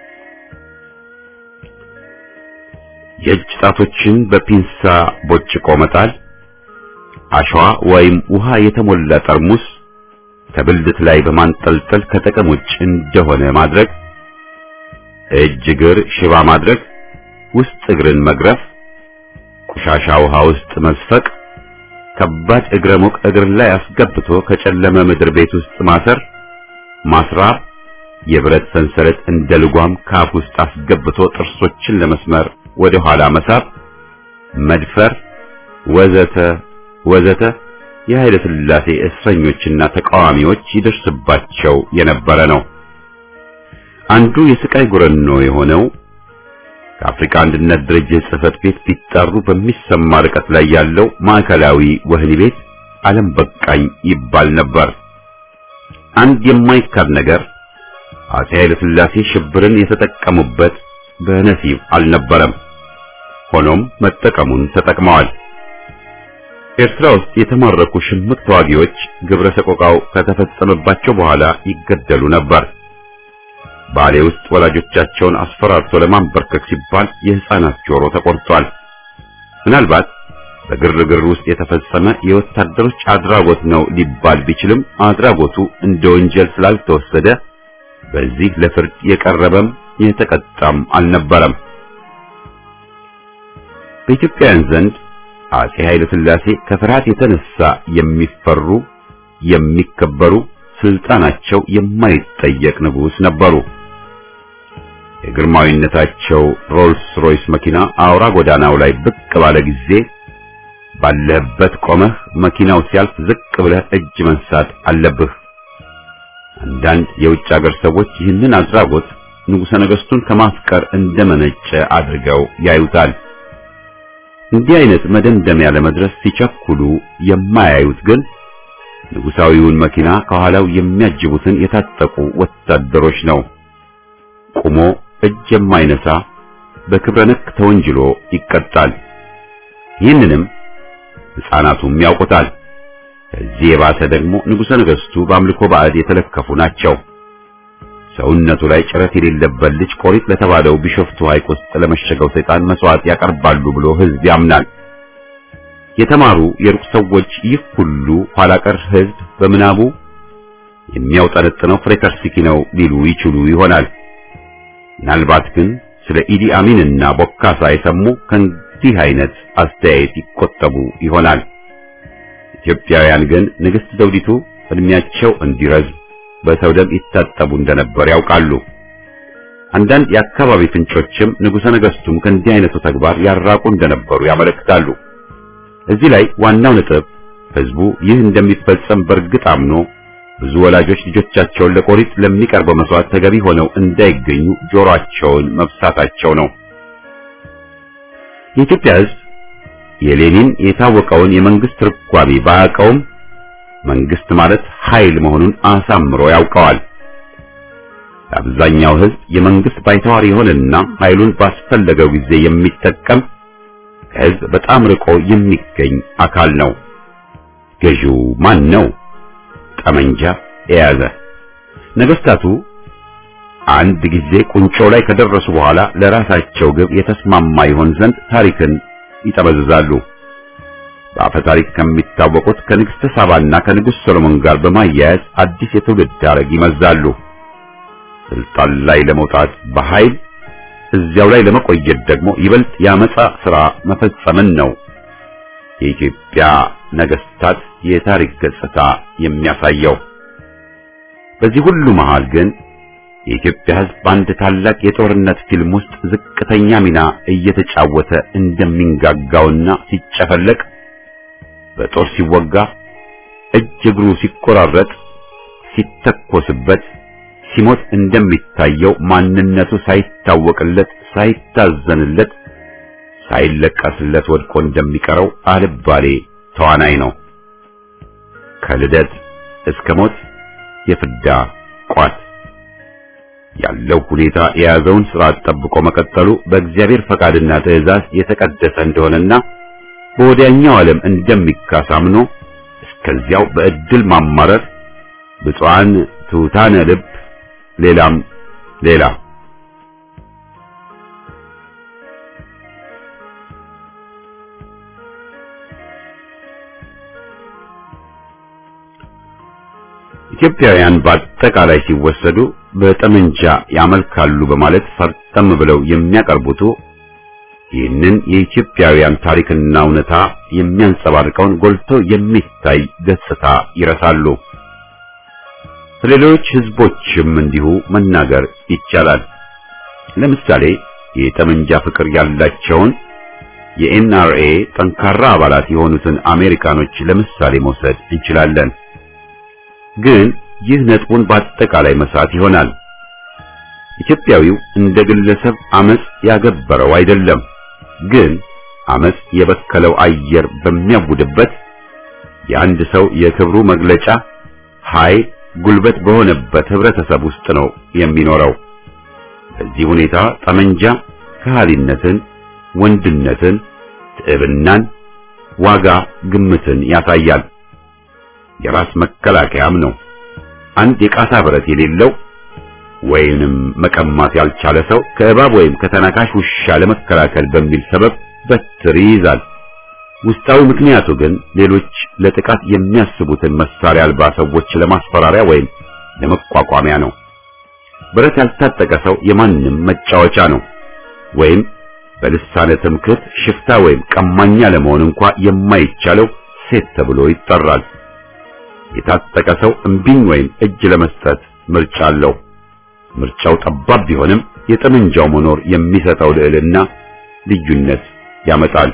Speaker 1: የእጅ ጣቶችን በፒንሳ ቦጭቆ መጣል፣ አሸዋ ወይም ውሃ የተሞላ ጠርሙስ ከብልት ላይ በማንጠልጠል ከጥቅም ውጭ እንደሆነ ማድረግ፣ እጅ እግር ሽባ ማድረግ፣ ውስጥ እግርን መግረፍ፣ ቆሻሻ ውሃ ውስጥ መዝፈቅ፣ ከባድ እግረ ሙቅ እግር ላይ አስገብቶ ከጨለመ ምድር ቤት ውስጥ ማሰር፣ ማስራብ፣ የብረት ሰንሰለት እንደ ልጓም ካፍ ውስጥ አስገብቶ ጥርሶችን ለመስመር ወደ ኋላ መሳብ፣ መድፈር ወዘተ ወዘተ የኃይለ ሥላሴ እስረኞችና ተቃዋሚዎች ይደርስባቸው የነበረ ነው። አንዱ የስቃይ ጉረኖ የሆነው ከአፍሪካ አንድነት ድርጅት ጽሕፈት ቤት ቢጣሩ በሚሰማ ርቀት ላይ ያለው ማዕከላዊ ወህኒ ቤት ዓለም በቃኝ ይባል ነበር። አንድ የማይካድ ነገር አጼ ኃይለ ሥላሴ ሽብርን የተጠቀሙበት በነሲብ አልነበረም። ሆኖም መጠቀሙን ተጠቅመዋል። ኤርትራ ውስጥ የተማረኩ ሽምቅ ተዋጊዎች ግብረ ሰቆቃው ከተፈጸመባቸው በኋላ ይገደሉ ነበር። ባሌ ውስጥ ወላጆቻቸውን አስፈራርቶ ለማንበርከክ ሲባል የሕፃናት ጆሮ ተቆርጧል። ምናልባት በግርግር ውስጥ የተፈጸመ የወታደሮች አድራጎት ነው ሊባል ቢችልም አድራጎቱ እንደ ወንጀል ስላልተወሰደ በዚህ ለፍርድ የቀረበም የተቀጣም አልነበረም። በኢትዮጵያውያን ዘንድ አጼ ኃይለ ሥላሴ ከፍርሃት የተነሳ የሚፈሩ የሚከበሩ ስልጣናቸው የማይጠየቅ ንጉስ ነበሩ። የግርማዊነታቸው ሮልስ ሮይስ መኪና አውራ ጎዳናው ላይ ብቅ ባለ ጊዜ ባለበት ቆመህ መኪናው ሲያልፍ ዝቅ ብለህ እጅ መንሳት አለብህ። አንዳንድ የውጭ ሀገር ሰዎች ይህንን አድራጎት ንጉሠ ነገሥቱን ከማፍቀር እንደመነጨ አድርገው ያዩታል። እንዲህ አይነት መደምደሚያ ለመድረስ ሲቸኩሉ የማያዩት ግን ንጉሳዊውን መኪና ከኋላው የሚያጅቡትን የታጠቁ ወታደሮች ነው። ቆሞ እጅ የማይነሳ በክብረ ነክ ተወንጅሎ ይቀጣል። ይህንንም ሕፃናቱም ያውቁታል። ከዚህ የባሰ ደግሞ ንጉሠ ነገሥቱ በአምልኮ ባዕድ የተለከፉ ናቸው። ሰውነቱ ላይ ጭረት የሌለበት ልጅ ቆሪጥ ለተባለው ቢሾፍቱ ሐይቅ ውስጥ ለመሸገው ሰይጣን መስዋዕት ያቀርባሉ ብሎ ሕዝብ ያምናል። የተማሩ የሩቅ ሰዎች ይህ ሁሉ ኋላቀር ሕዝብ በምናቡ የሚያውጠነጥነው ፍሬከርሲኪ ነው ሊሉ ይችሉ ይሆናል። ምናልባት ግን ስለ ኢዲ አሚንና ቦካሳ የሰሙ ከእንዲህ አይነት አስተያየት ይቆጠቡ ይሆናል። ኢትዮጵያውያን ግን ንግሥት ዘውዲቱ እድሜያቸው እንዲረዝም በሰው ደም ይታጠቡ እንደነበር ያውቃሉ። አንዳንድ የአካባቢ ፍንጮችም ንጉሠ ነገሥቱም ከእንዲህ አይነቱ ተግባር ያራቁ እንደነበሩ ያመለክታሉ። እዚህ ላይ ዋናው ነጥብ ሕዝቡ ይህ እንደሚፈጸም በእርግጥ አምኖ ብዙ ወላጆች ልጆቻቸውን ለቆሪጥ ለሚቀርበው መስዋዕት ተገቢ ሆነው እንዳይገኙ ጆሮአቸውን መብሳታቸው ነው። የኢትዮጵያ ሕዝብ የሌኒን የታወቀውን የመንግስት ትርጓሜ ባያውቀውም መንግስት ማለት ኃይል መሆኑን አሳምሮ ያውቀዋል። አብዛኛው ሕዝብ የመንግስት ባይተዋር የሆነና ኃይሉን ባስፈለገው ጊዜ የሚጠቀም ከሕዝብ በጣም ርቆ የሚገኝ አካል ነው። ገዢው ማን ነው? ጠመንጃ የያዘ። ነገስታቱ አንድ ጊዜ ቁንጮ ላይ ከደረሱ በኋላ ለራሳቸው ግብ የተስማማ ይሆን ዘንድ ታሪክን ይጠመዝዛሉ። በአፈ ታሪክ ከሚታወቁት ከንግስተ ሳባና ከንጉሥ ሰሎሞን ጋር በማያያዝ አዲስ የትውልድ ሐረግ ይመዛሉ። ስልጣን ላይ ለመውጣት በኃይል እዚያው ላይ ለመቆየት ደግሞ ይበልጥ ያመጻ ሥራ መፈጸምን ነው የኢትዮጵያ ነገስታት የታሪክ ገጽታ የሚያሳየው። በዚህ ሁሉ መሃል ግን የኢትዮጵያ ሕዝብ በአንድ ታላቅ የጦርነት ፊልም ውስጥ ዝቅተኛ ሚና እየተጫወተ እንደሚንጋጋውና ሲጨፈለቅ፣ በጦር ሲወጋ፣ እጅ እግሩ ሲቆራረጥ፣ ሲተኮስበት፣ ሲሞት እንደሚታየው ማንነቱ ሳይታወቅለት፣ ሳይታዘንለት፣ ሳይለቀስለት ወድቆ እንደሚቀረው አልባሌ ተዋናይ ነው። ከልደት እስከ ሞት የፍዳ ቋት ያለው ሁኔታ የያዘውን ስርዓት ጠብቆ መቀጠሉ በእግዚአብሔር ፈቃድና ትእዛዝ የተቀደሰ እንደሆነና በወዲያኛው ዓለም እንደሚካስ አምኖ እስከዚያው በእድል ማማረር፣ ብፁዓን ትሑታነ ልብ፣ ሌላም ሌላ ኢትዮጵያውያን በአጠቃላይ ሲወሰዱ በጠመንጃ ያመልካሉ በማለት ፈርጠም ብለው የሚያቀርቡት ይህንን የኢትዮጵያውያን ታሪክና እውነታ የሚያንጸባርቀውን ጎልቶ የሚታይ ገጽታ ይረሳሉ። ስለሌሎች ህዝቦችም እንዲሁ መናገር ይቻላል። ለምሳሌ የጠመንጃ ፍቅር ያላቸውን የኤን አር ኤ ጠንካራ አባላት የሆኑትን አሜሪካኖች ለምሳሌ መውሰድ እንችላለን። ግን ይህ ነጥቡን በአጠቃላይ መሳት ይሆናል። ኢትዮጵያዊው እንደ ግለሰብ አመጽ ያገበረው አይደለም። ግን አመጽ የበከለው አየር በሚያውድበት የአንድ ሰው የክብሩ መግለጫ ኃይል ጉልበት በሆነበት ህብረተሰብ ውስጥ ነው የሚኖረው። በዚህ ሁኔታ ጠመንጃ ከሃሊነትን፣ ወንድነትን፣ ትዕብናን፣ ዋጋ ግምትን ያሳያል። የራስ መከላከያም ነው። አንድ የቃታ ብረት የሌለው ወይንም መቀማት ያልቻለ ሰው ከእባብ ወይም ከተናካሽ ውሻ ለመከላከል በሚል ሰበብ በትር ይይዛል። ውስጣዊ ምክንያቱ ግን ሌሎች ለጥቃት የሚያስቡትን መሳሪያ አልባ ሰዎች ለማስፈራሪያ ወይም ለመቋቋሚያ ነው። ብረት ያልታጠቀ ሰው የማንም መጫወቻ ነው። ወይም በልሳነ ትምክህት ሽፍታ ወይም ቀማኛ ለመሆን እንኳን የማይቻለው ሴት ተብሎ ይጠራል። የታጠቀ ሰው እምቢኝ ወይም እጅ ለመስጠት ምርጫ አለው። ምርጫው ጠባብ ቢሆንም የጠመንጃው መኖር የሚሰጠው ልዕልና ልዩነት ያመጣል።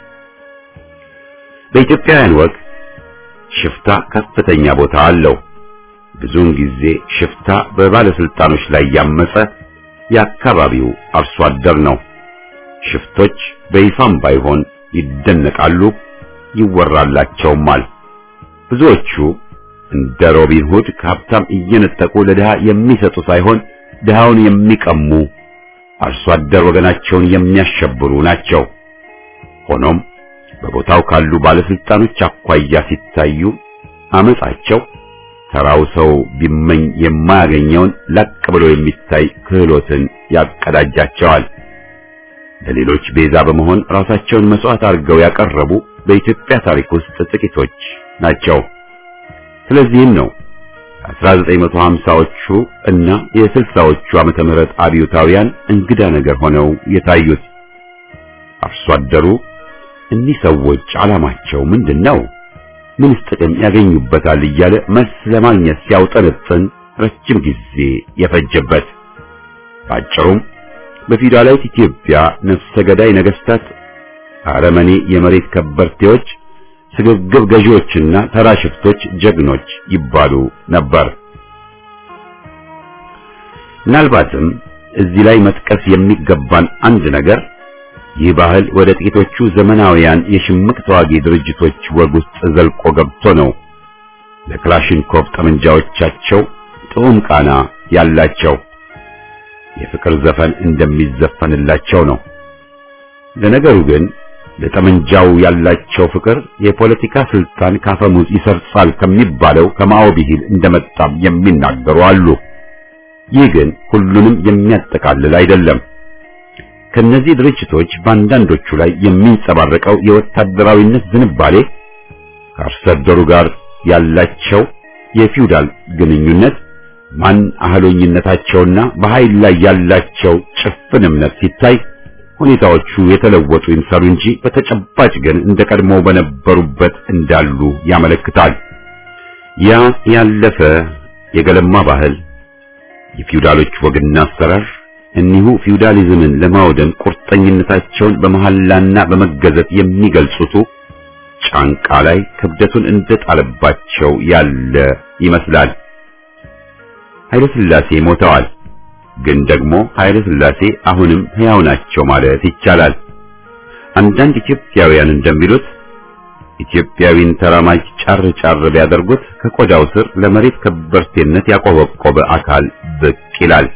Speaker 1: በኢትዮጵያውያን ወግ ሽፍታ ከፍተኛ ቦታ አለው። ብዙውን ጊዜ ሽፍታ በባለስልጣኖች ላይ ያመጸ የአካባቢው አርሶ አደር ነው። ሽፍቶች በይፋም ባይሆን ይደነቃሉ፣ ይወራላቸውማል። ብዙዎቹ እንደ ሮቢን ሁድ ከሀብታም እየነጠቁ ለድሃ የሚሰጡ ሳይሆን ድሃውን የሚቀሙ አርሶ አደር ወገናቸውን የሚያሸብሩ ናቸው። ሆኖም በቦታው ካሉ ባለስልጣኖች አኳያ ሲታዩ አመጻቸው ተራው ሰው ቢመኝ የማያገኘውን ላቅ ብሎ የሚታይ ክህሎትን ያቀዳጃቸዋል። ለሌሎች ቤዛ በመሆን ራሳቸውን መስዋዕት አድርገው ያቀረቡ በኢትዮጵያ ታሪክ ውስጥ ጥቂቶች ናቸው። ስለዚህም ነው አስራ ዘጠኝ መቶ ሀምሳዎቹ እና የስልሳዎቹ ዓመተ ምህረት አብዮታውያን እንግዳ ነገር ሆነው የታዩት። አርሶ አደሩ እኒህ ሰዎች ዓላማቸው ምንድነው? ምንስ ጥቅም ያገኙበታል እያለ መልስ ለማግኘት ሲያውጠነጥን ረጅም ጊዜ የፈጀበት። ባጭሩም በፊውዳላዊት ኢትዮጵያ ነፍሰ ገዳይ ነገስታት፣ አረመኔ የመሬት ከበርቴዎች፣ ስግብግብ ገዢዎችና ተራ ሽፍቶች ጀግኖች ይባሉ ነበር። ምናልባትም እዚህ ላይ መጥቀስ የሚገባን አንድ ነገር ይህ ባህል ወደ ጥቂቶቹ ዘመናውያን የሽምቅ ተዋጊ ድርጅቶች ወግ ውስጥ ዘልቆ ገብቶ ነው ለክላሽንኮቭ ጠመንጃዎቻቸው ጥዑም ቃና ያላቸው የፍቅር ዘፈን እንደሚዘፈንላቸው ነው። ለነገሩ ግን ለጠመንጃው ያላቸው ፍቅር የፖለቲካ ስልጣን ካፈሙዝ ይሰርጻል ከሚባለው ከማኦ ብሂል እንደመጣም የሚናገሩ አሉ። ይህ ግን ሁሉንም የሚያጠቃልል አይደለም። ከነዚህ ድርጅቶች በአንዳንዶቹ ላይ የሚንጸባረቀው የወታደራዊነት ዝንባሌ ከአርሶ አደሩ ጋር ያላቸው የፊውዳል ግንኙነት ማን አህሎኝነታቸውና በኃይል ላይ ያላቸው ጭፍን እምነት ሲታይ ሁኔታዎቹ የተለወጡ ይምሰሉ እንጂ በተጨባጭ ግን እንደቀድሞ በነበሩበት እንዳሉ ያመለክታል። ያ ያለፈ የገለማ ባህል የፊውዳሎች ወግና አሰራር እኒሁ ፊውዳሊዝምን ለማውደም ቁርጠኝነታቸውን በመሐላና በመገዘት የሚገልጹቱ ጫንቃ ላይ ክብደቱን እንደጣለባቸው ያለ ይመስላል። ኃይለ ሥላሴ ሞተዋል፣ ግን ደግሞ ኃይለ ሥላሴ አሁንም ሕያው ናቸው ማለት ይቻላል። አንዳንድ ኢትዮጵያውያን እንደሚሉት ኢትዮጵያዊን ተራማጅ ጫር ጫር ቢያደርጉት ከቆዳው ስር ለመሬት ከበርቴነት ያቆበቆበ አካል ብቅ ይላል።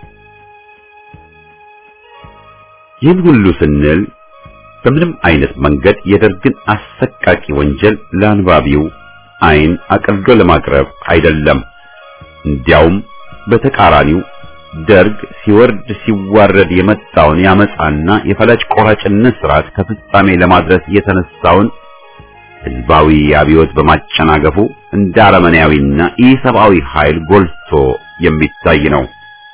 Speaker 1: ይህን ሁሉ ስንል በምንም አይነት መንገድ የደርግን አሰቃቂ ወንጀል ለአንባቢው አይን አቅልሎ ለማቅረብ አይደለም። እንዲያውም በተቃራኒው ደርግ ሲወርድ ሲዋረድ የመጣውን ያመጻና የፈላጭ ቆራጭነት ስርዓት ከፍጻሜ ለማድረስ የተነሳውን ህዝባዊ አብዮት በማጨናገፉ እንደ አረመኔያዊና ኢሰብአዊ ኃይል ጎልቶ የሚታይ ነው።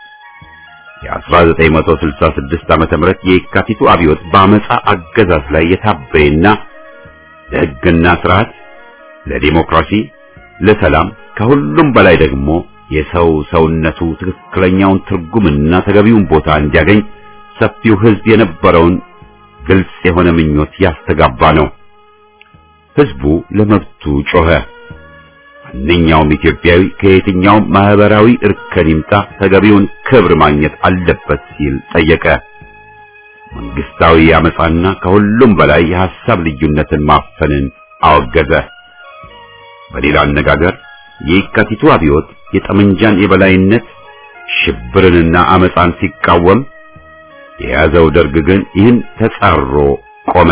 Speaker 1: የ1966 ዓመተ ምህረት የካቲቱ አብዮት በአመጻ አገዛዝ ላይ የታበየና ለህግና ስርዓት፣ ለዲሞክራሲ፣ ለሰላም ከሁሉም በላይ ደግሞ የሰው ሰውነቱ ትክክለኛውን ትርጉምና ተገቢውን ቦታ እንዲያገኝ ሰፊው ህዝብ የነበረውን ግልጽ የሆነ ምኞት ያስተጋባ ነው። ህዝቡ ለመብቱ ጮኸ። ማንኛውም ኢትዮጵያዊ ከየትኛውም ማህበራዊ እርከን ይምጣ ተገቢውን ክብር ማግኘት አለበት ሲል ጠየቀ። መንግስታዊ አመጻና ከሁሉም በላይ የሐሳብ ልዩነትን ማፈንን አወገዘ። በሌላ አነጋገር የካቲቱ አብዮት የጠመንጃን የበላይነት ሽብርንና አመጻን ሲቃወም፣ የያዘው ደርግ ግን ይህን ተጻሮ ቆመ።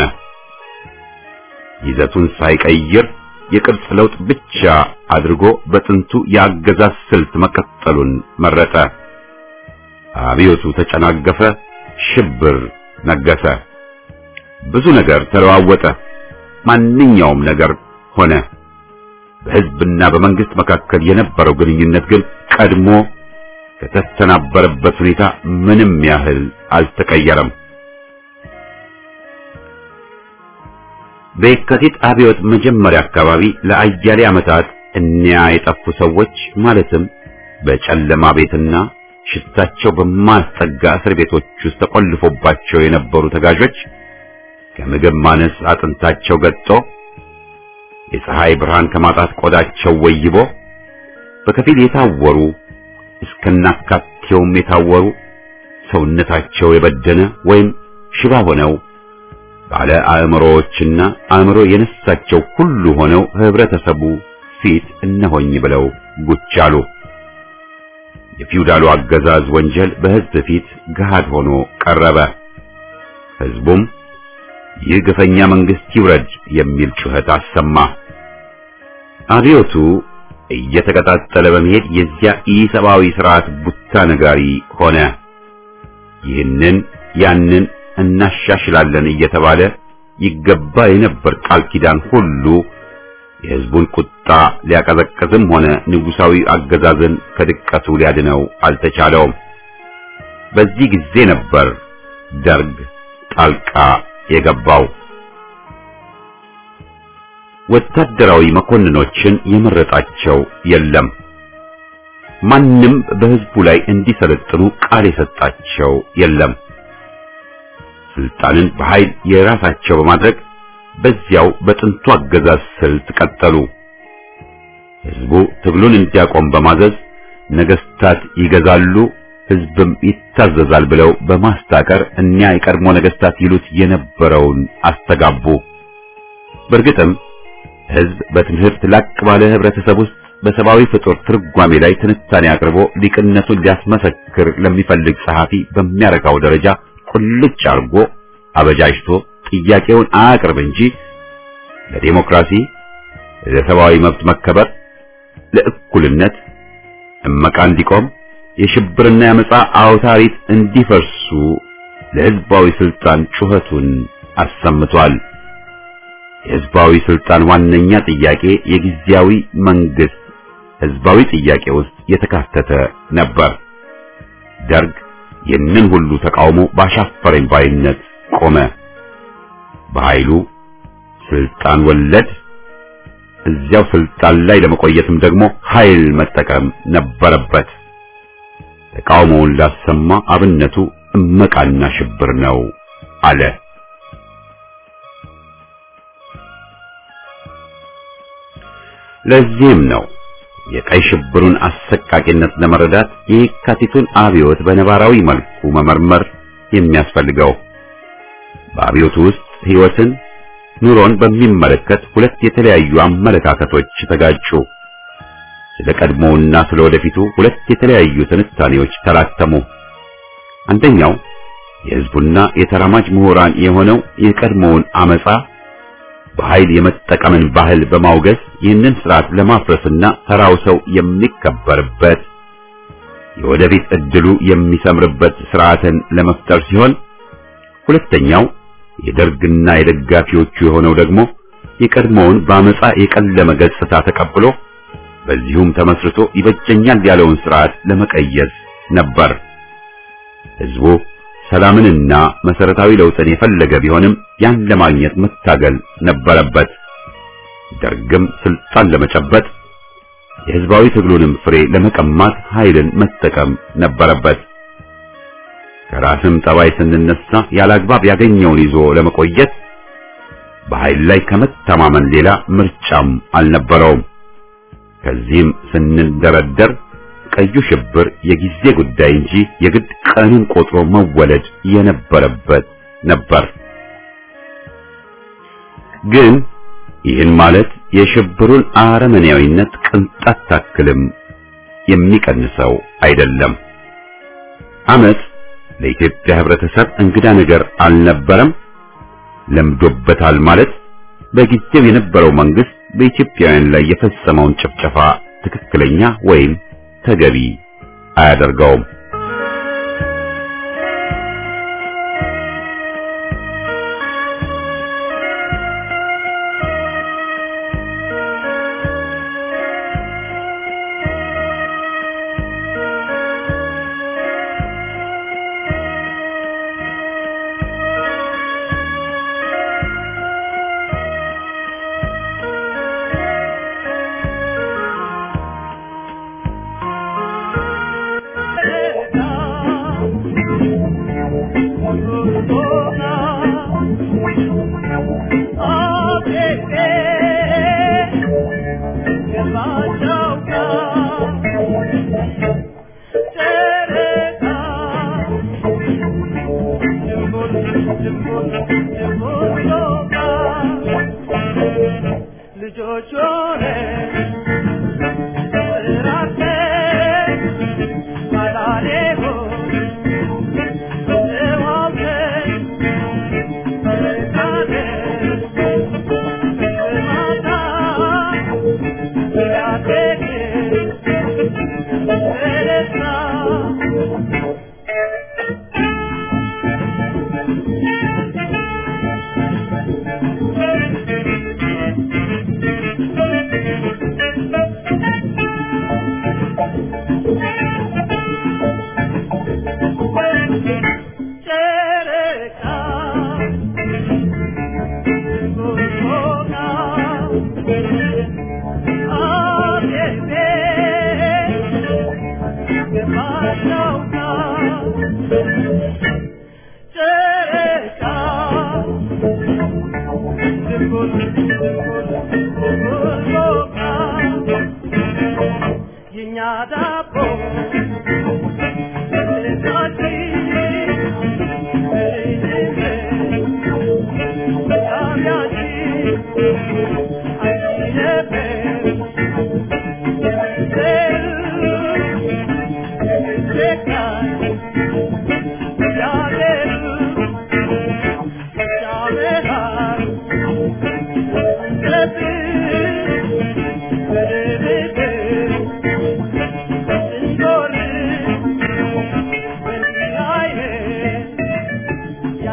Speaker 1: ይዘቱን ሳይቀይር የቅርጽ ለውጥ ብቻ አድርጎ በጥንቱ የአገዛዝ ስልት መቀጠሉን መረጠ። አብዮቱ ተጨናገፈ፣ ሽብር ነገሰ። ብዙ ነገር ተለዋወጠ። ማንኛውም ነገር ሆነ። በህዝብና በመንግስት መካከል የነበረው ግንኙነት ግን ቀድሞ ከተስተናበረበት ሁኔታ ምንም ያህል አልተቀየረም። በየካቲት አብዮት መጀመሪያ አካባቢ ለአያሌ ዓመታት እኒያ የጠፉ ሰዎች ማለትም በጨለማ ቤትና ሽታቸው በማያስጠጋ እስር ቤቶች ውስጥ ተቆልፎባቸው የነበሩ ተጋዦች ከምግብ ማነስ አጥንታቸው ገጦ የፀሐይ ብርሃን ከማጣት ቆዳቸው ወይቦ በከፊል የታወሩ እስከናካቴውም የታወሩ ሰውነታቸው የበደነ ወይም ሽባ ሆነው ባለ አእምሮዎችና አእምሮ የነሳቸው ሁሉ ሆነው ህብረተሰቡ ፊት እነሆኝ ብለው ጉች አሉ። የፊውዳሉ አገዛዝ ወንጀል በህዝብ ፊት ገሃድ ሆኖ ቀረበ። ህዝቡም ይህ ግፈኛ መንግስት ይውረድ የሚል ጩኸት አሰማ። አብዮቱ እየተቀጣጠለ በመሄድ የዚያ ኢሰብአዊ ስርዓት ቡታ ነጋሪ ሆነ። ይህንን ያንን እናሻሽላለን እየተባለ ይገባ የነበር ቃል ኪዳን ሁሉ የህዝቡን ቁጣ ሊያቀዘቅዝም ሆነ ንጉሳዊ አገዛዝን ከድቀቱ ሊያድነው አልተቻለውም። በዚህ ጊዜ ነበር ደርግ ጣልቃ የገባው። ወታደራዊ መኮንኖችን የመረጣቸው የለም። ማንም በህዝቡ ላይ እንዲሰለጥኑ ቃል የሰጣቸው የለም። ስልጣንን በኃይል የራሳቸው በማድረግ በዚያው በጥንቱ አገዛዝ ስልት ቀጠሉ። ህዝቡ ትግሉን እንዲያቆም በማዘዝ ነገስታት ይገዛሉ፣ ህዝብም ይታዘዛል ብለው በማስታቀር እኛ የቀድሞ ነገስታት ይሉት የነበረውን አስተጋቡ። በእርግጥም ህዝብ በትምህርት ላቅ ባለ ህብረተሰብ ውስጥ በሰብአዊ ፍጡር ትርጓሜ ላይ ትንታኔ አቅርቦ ሊቅነቱን ሊያስመሰክር ለሚፈልግ ጸሐፊ በሚያረካው ደረጃ ቁልጭ አርጎ አበጃጅቶ ጥያቄውን አያቅርብ እንጂ ለዲሞክራሲ፣ ለሰብአዊ መብት መከበር፣ ለእኩልነት እመቃ እንዲቆም፣ የሽብርና የአመጻ አውታሪት እንዲፈርሱ ለህዝባዊ ስልጣን ጩኸቱን አሰምቷል። የህዝባዊ ስልጣን ዋነኛ ጥያቄ የጊዜያዊ መንግስት ህዝባዊ ጥያቄ ውስጥ የተካተተ ነበር። ደርግ ይህንን ሁሉ ተቃውሞ ባሻፈረኝ ባይነት ቆመ። በኃይሉ ስልጣን ወለድ እዚያው ስልጣን ላይ ለመቆየትም ደግሞ ኃይል መጠቀም ነበረበት። ተቃውሞውን ላሰማ አብነቱ እመቃና ሽብር ነው አለ። ለዚህም ነው የቀይ ሽብሩን አሰቃቂነት ለመረዳት የካቲቱን አብዮት በነባራዊ መልኩ መመርመር የሚያስፈልገው። በአብዮቱ ውስጥ ህይወትን፣ ኑሮን በሚመለከት ሁለት የተለያዩ አመለካከቶች ተጋጩ። ስለ ቀድሞውና ስለ ወደፊቱ ሁለት የተለያዩ ትንታኔዎች ተላተሙ። አንደኛው የህዝቡና የተራማጅ ምሁራን የሆነው የቀድሞውን አመጻ በኃይል የመጠቀምን ባህል በማውገዝ ይህንን ስርዓት ለማፍረስና ተራው ሰው የሚከበርበት የወደፊት እድሉ የሚሰምርበት ስርዓትን ለመፍጠር ሲሆን፣ ሁለተኛው የደርግና የደጋፊዎቹ የሆነው ደግሞ የቀድሞውን በአመጻ የቀለመ ገጽታ ተቀብሎ በዚሁም ተመስርቶ ይበጀኛል ያለውን ስርዓት ለመቀየስ ነበር። ህዝቡ ሰላምንና መሰረታዊ ለውጥን የፈለገ ቢሆንም ያን ለማግኘት መታገል ነበረበት። ደርግም ስልጣን ለመጨበጥ የህዝባዊ ትግሉንም ፍሬ ለመቀማት ኃይልን መጠቀም ነበረበት። ከራስም ጠባይ ስንነሳ ያላግባብ ያገኘውን ይዞ ለመቆየት በኃይል ላይ ከመተማመን ሌላ ምርጫም አልነበረውም። ከዚህም ስንደረደር ቀዩ ሽብር የጊዜ ጉዳይ እንጂ የግድ ቀኑን ቆጥሮ መወለድ የነበረበት ነበር። ግን ይህን ማለት የሽብሩን አረመኔያዊነት ቅንጣት ታክልም የሚቀንሰው አይደለም። አመጽ ለኢትዮጵያ ህብረተሰብ እንግዳ ነገር አልነበረም። ለምዶበታል ማለት በጊዜው የነበረው መንግስት በኢትዮጵያውያን ላይ የፈጸመውን ጭፍጨፋ ትክክለኛ ወይም ተገቢ አያደርገውም።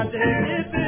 Speaker 3: እንዳትርቅብኝ